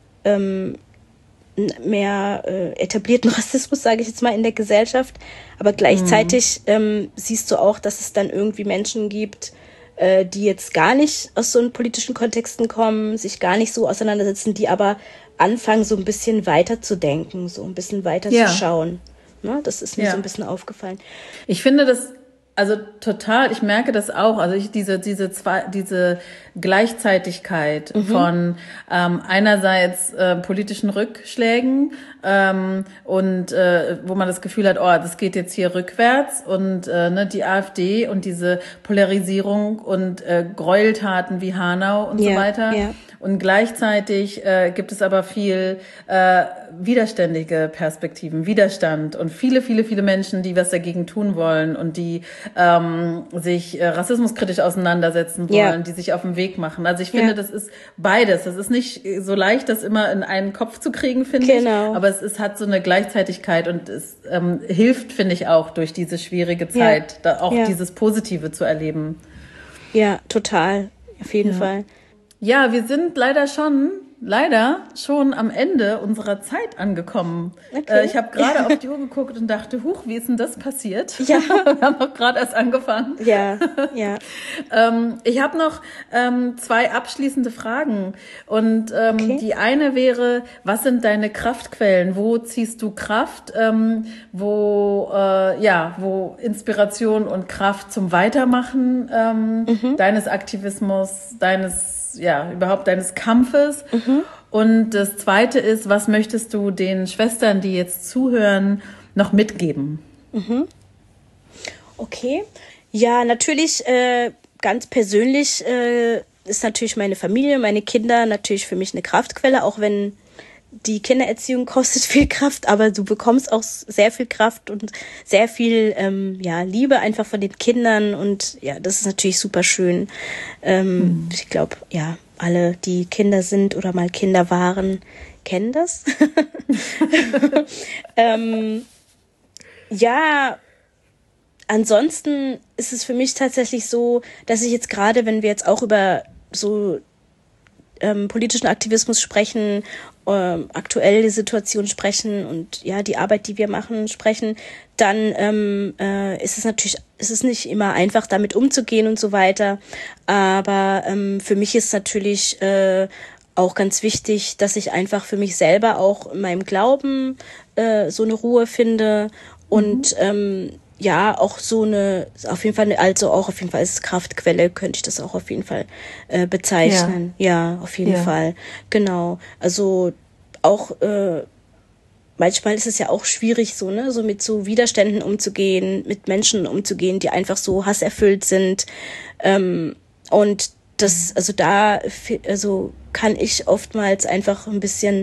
Speaker 3: etablierten Rassismus, sage ich jetzt mal, in der Gesellschaft, aber gleichzeitig siehst du auch, dass es dann irgendwie Menschen gibt, die jetzt gar nicht aus so einen politischen Kontexten kommen, sich gar nicht so auseinandersetzen, die aber anfangen, so ein bisschen weiter zu denken, so ein bisschen weiter zu schauen. Ne? Das ist mir so ein bisschen aufgefallen.
Speaker 1: Ich finde das also total, ich merke das auch, also diese Gleichzeitigkeit von einerseits politischen Rückschlägen und wo man das Gefühl hat, das geht jetzt hier rückwärts und die AfD und diese Polarisierung und Gräueltaten wie Hanau und so weiter. Ja. Und gleichzeitig gibt es aber viel widerständige Perspektiven, Widerstand und viele Menschen, die was dagegen tun wollen und die sich rassismuskritisch auseinandersetzen wollen, die sich auf den Weg machen. Also ich finde, das ist beides. Das ist nicht so leicht, das immer in einen Kopf zu kriegen, finde ich. Aber es hat so eine Gleichzeitigkeit und es hilft, finde ich, auch durch diese schwierige Zeit, da auch dieses Positive zu erleben.
Speaker 3: Ja, total. Auf jeden Fall.
Speaker 1: Ja, wir sind leider schon am Ende unserer Zeit angekommen. Okay. Ich habe gerade auf die Uhr geguckt und dachte, huch, wie ist denn das passiert? Ja. Wir haben auch gerade erst angefangen.
Speaker 3: Ja.
Speaker 1: Ich habe noch 2 abschließende Fragen. Und die eine wäre, was sind deine Kraftquellen? Wo ziehst du Kraft? Wo Inspiration und Kraft zum Weitermachen deines Aktivismus, deines Kampfes. Und das Zweite ist, was möchtest du den Schwestern, die jetzt zuhören, noch mitgeben?
Speaker 3: Okay. Ja, natürlich ganz persönlich ist natürlich meine Familie, meine Kinder natürlich für mich eine Kraftquelle, auch wenn die Kindererziehung kostet viel Kraft, aber du bekommst auch sehr viel Kraft und sehr viel Liebe einfach von den Kindern und ja, das ist natürlich super schön. Ich glaube, ja, alle, die Kinder sind oder mal Kinder waren, kennen das. Ja, ansonsten ist es für mich tatsächlich so, dass ich jetzt gerade, wenn wir jetzt auch über so politischen Aktivismus sprechen, aktuelle Situation sprechen und ja, die Arbeit, die wir machen, sprechen, dann ist es nicht immer einfach, damit umzugehen und so weiter. Aber für mich ist natürlich auch ganz wichtig, dass ich einfach für mich selber auch in meinem Glauben so eine Ruhe finde und auch so auf jeden Fall als Kraftquelle könnte ich das auch auf jeden Fall bezeichnen. Ja, auf jeden Fall. Genau. Also auch manchmal ist es ja auch schwierig, so mit so Widerständen umzugehen, mit Menschen umzugehen, die einfach so hasserfüllt sind. Und das, also kann ich oftmals einfach ein bisschen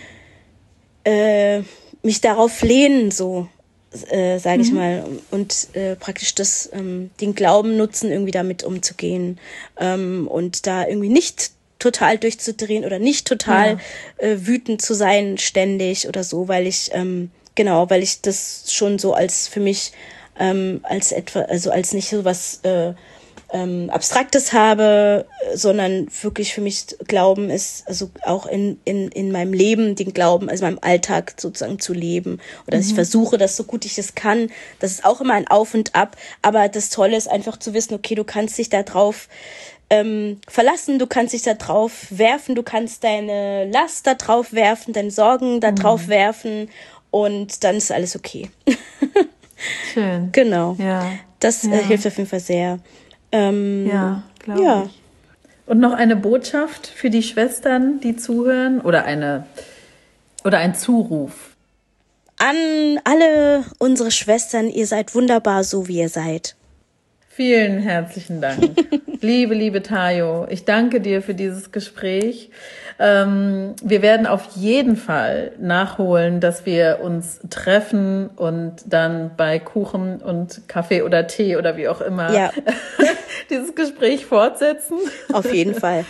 Speaker 3: mich darauf lehnen, so. Sage ich mal, und praktisch den Glauben nutzen, irgendwie damit umzugehen und da irgendwie nicht total durchzudrehen oder nicht total wütend zu sein ständig oder so, weil ich das schon so als für mich als nicht so was Abstraktes habe, sondern wirklich für mich Glauben ist, also auch in meinem Leben den Glauben, also in meinem Alltag sozusagen zu leben. Oder dass ich versuche, das so gut ich es kann. Das ist auch immer ein Auf und Ab. Aber das Tolle ist einfach zu wissen, okay, du kannst dich da drauf verlassen, du kannst dich da drauf werfen, du kannst deine Last da drauf werfen, deine Sorgen da drauf werfen und dann ist alles okay.
Speaker 1: Schön.
Speaker 3: Genau. Ja. Das hilft auf jeden Fall sehr.
Speaker 1: Glaube ich. Und noch eine Botschaft für die Schwestern, die zuhören, oder ein Zuruf.
Speaker 3: An alle unsere Schwestern, ihr seid wunderbar, so wie ihr seid.
Speaker 1: Vielen herzlichen Dank. Liebe Tayo, ich danke dir für dieses Gespräch. Wir werden auf jeden Fall nachholen, dass wir uns treffen und dann bei Kuchen und Kaffee oder Tee oder wie auch immer dieses Gespräch fortsetzen.
Speaker 3: Auf jeden Fall.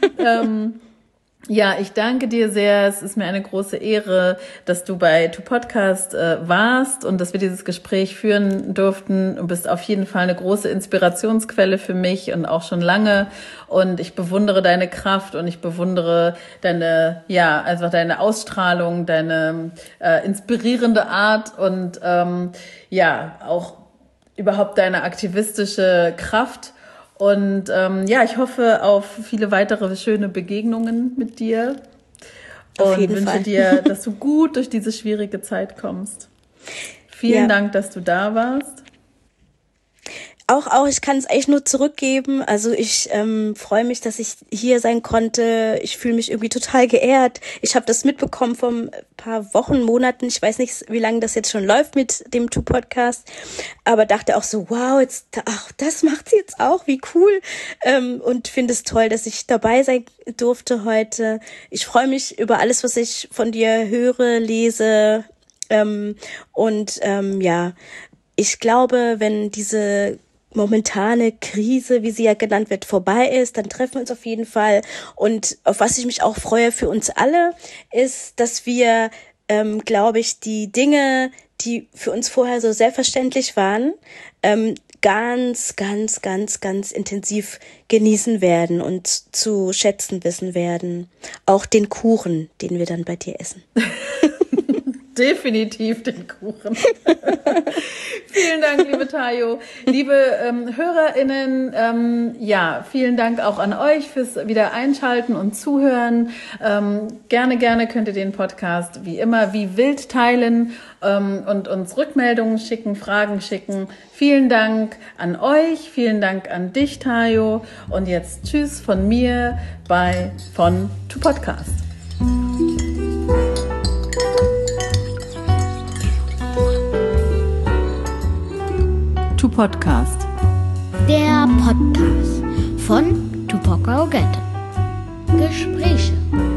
Speaker 1: Ja, ich danke dir sehr. Es ist mir eine große Ehre, dass du bei Tu Podcast warst und dass wir dieses Gespräch führen durften. Du bist auf jeden Fall eine große Inspirationsquelle für mich und auch schon lange. Und ich bewundere deine Kraft und ich bewundere deine Ausstrahlung, deine inspirierende Art und auch überhaupt deine aktivistische Kraft. Und ich hoffe auf viele weitere schöne Begegnungen mit dir und wünsche dir, dass du gut durch diese schwierige Zeit kommst. Vielen Dank, dass du da warst.
Speaker 3: Auch, ich kann es echt nur zurückgeben. Also ich freue mich, dass ich hier sein konnte. Ich fühle mich irgendwie total geehrt. Ich habe das mitbekommen vor ein paar Wochen, Monaten. Ich weiß nicht, wie lange das jetzt schon läuft mit dem Tu-Podcast. Aber dachte auch so, wow, das macht sie jetzt auch, wie cool. Und finde es toll, dass ich dabei sein durfte heute. Ich freue mich über alles, was ich von dir höre, lese. Ich glaube, wenn diese momentane Krise, wie sie ja genannt wird, vorbei ist, dann treffen wir uns auf jeden Fall. Und auf was ich mich auch freue für uns alle, ist, dass wir, glaube ich, die Dinge, die für uns vorher so selbstverständlich waren, ganz, ganz, ganz, ganz intensiv genießen werden und zu schätzen wissen werden. Auch den Kuchen, den wir dann bei dir essen.
Speaker 1: Definitiv den Kuchen. Vielen Dank, liebe Tayo. Liebe HörerInnen, vielen Dank auch an euch fürs wieder einschalten und zuhören. Gerne könnt ihr den Podcast wie immer wie wild teilen und uns Rückmeldungen schicken, Fragen schicken. Vielen Dank an euch, vielen Dank an dich, Tayo. Und jetzt tschüss von mir von Tu Podcast. to Podcast.
Speaker 2: Der Podcast von Tupoka Ogette. Gespräche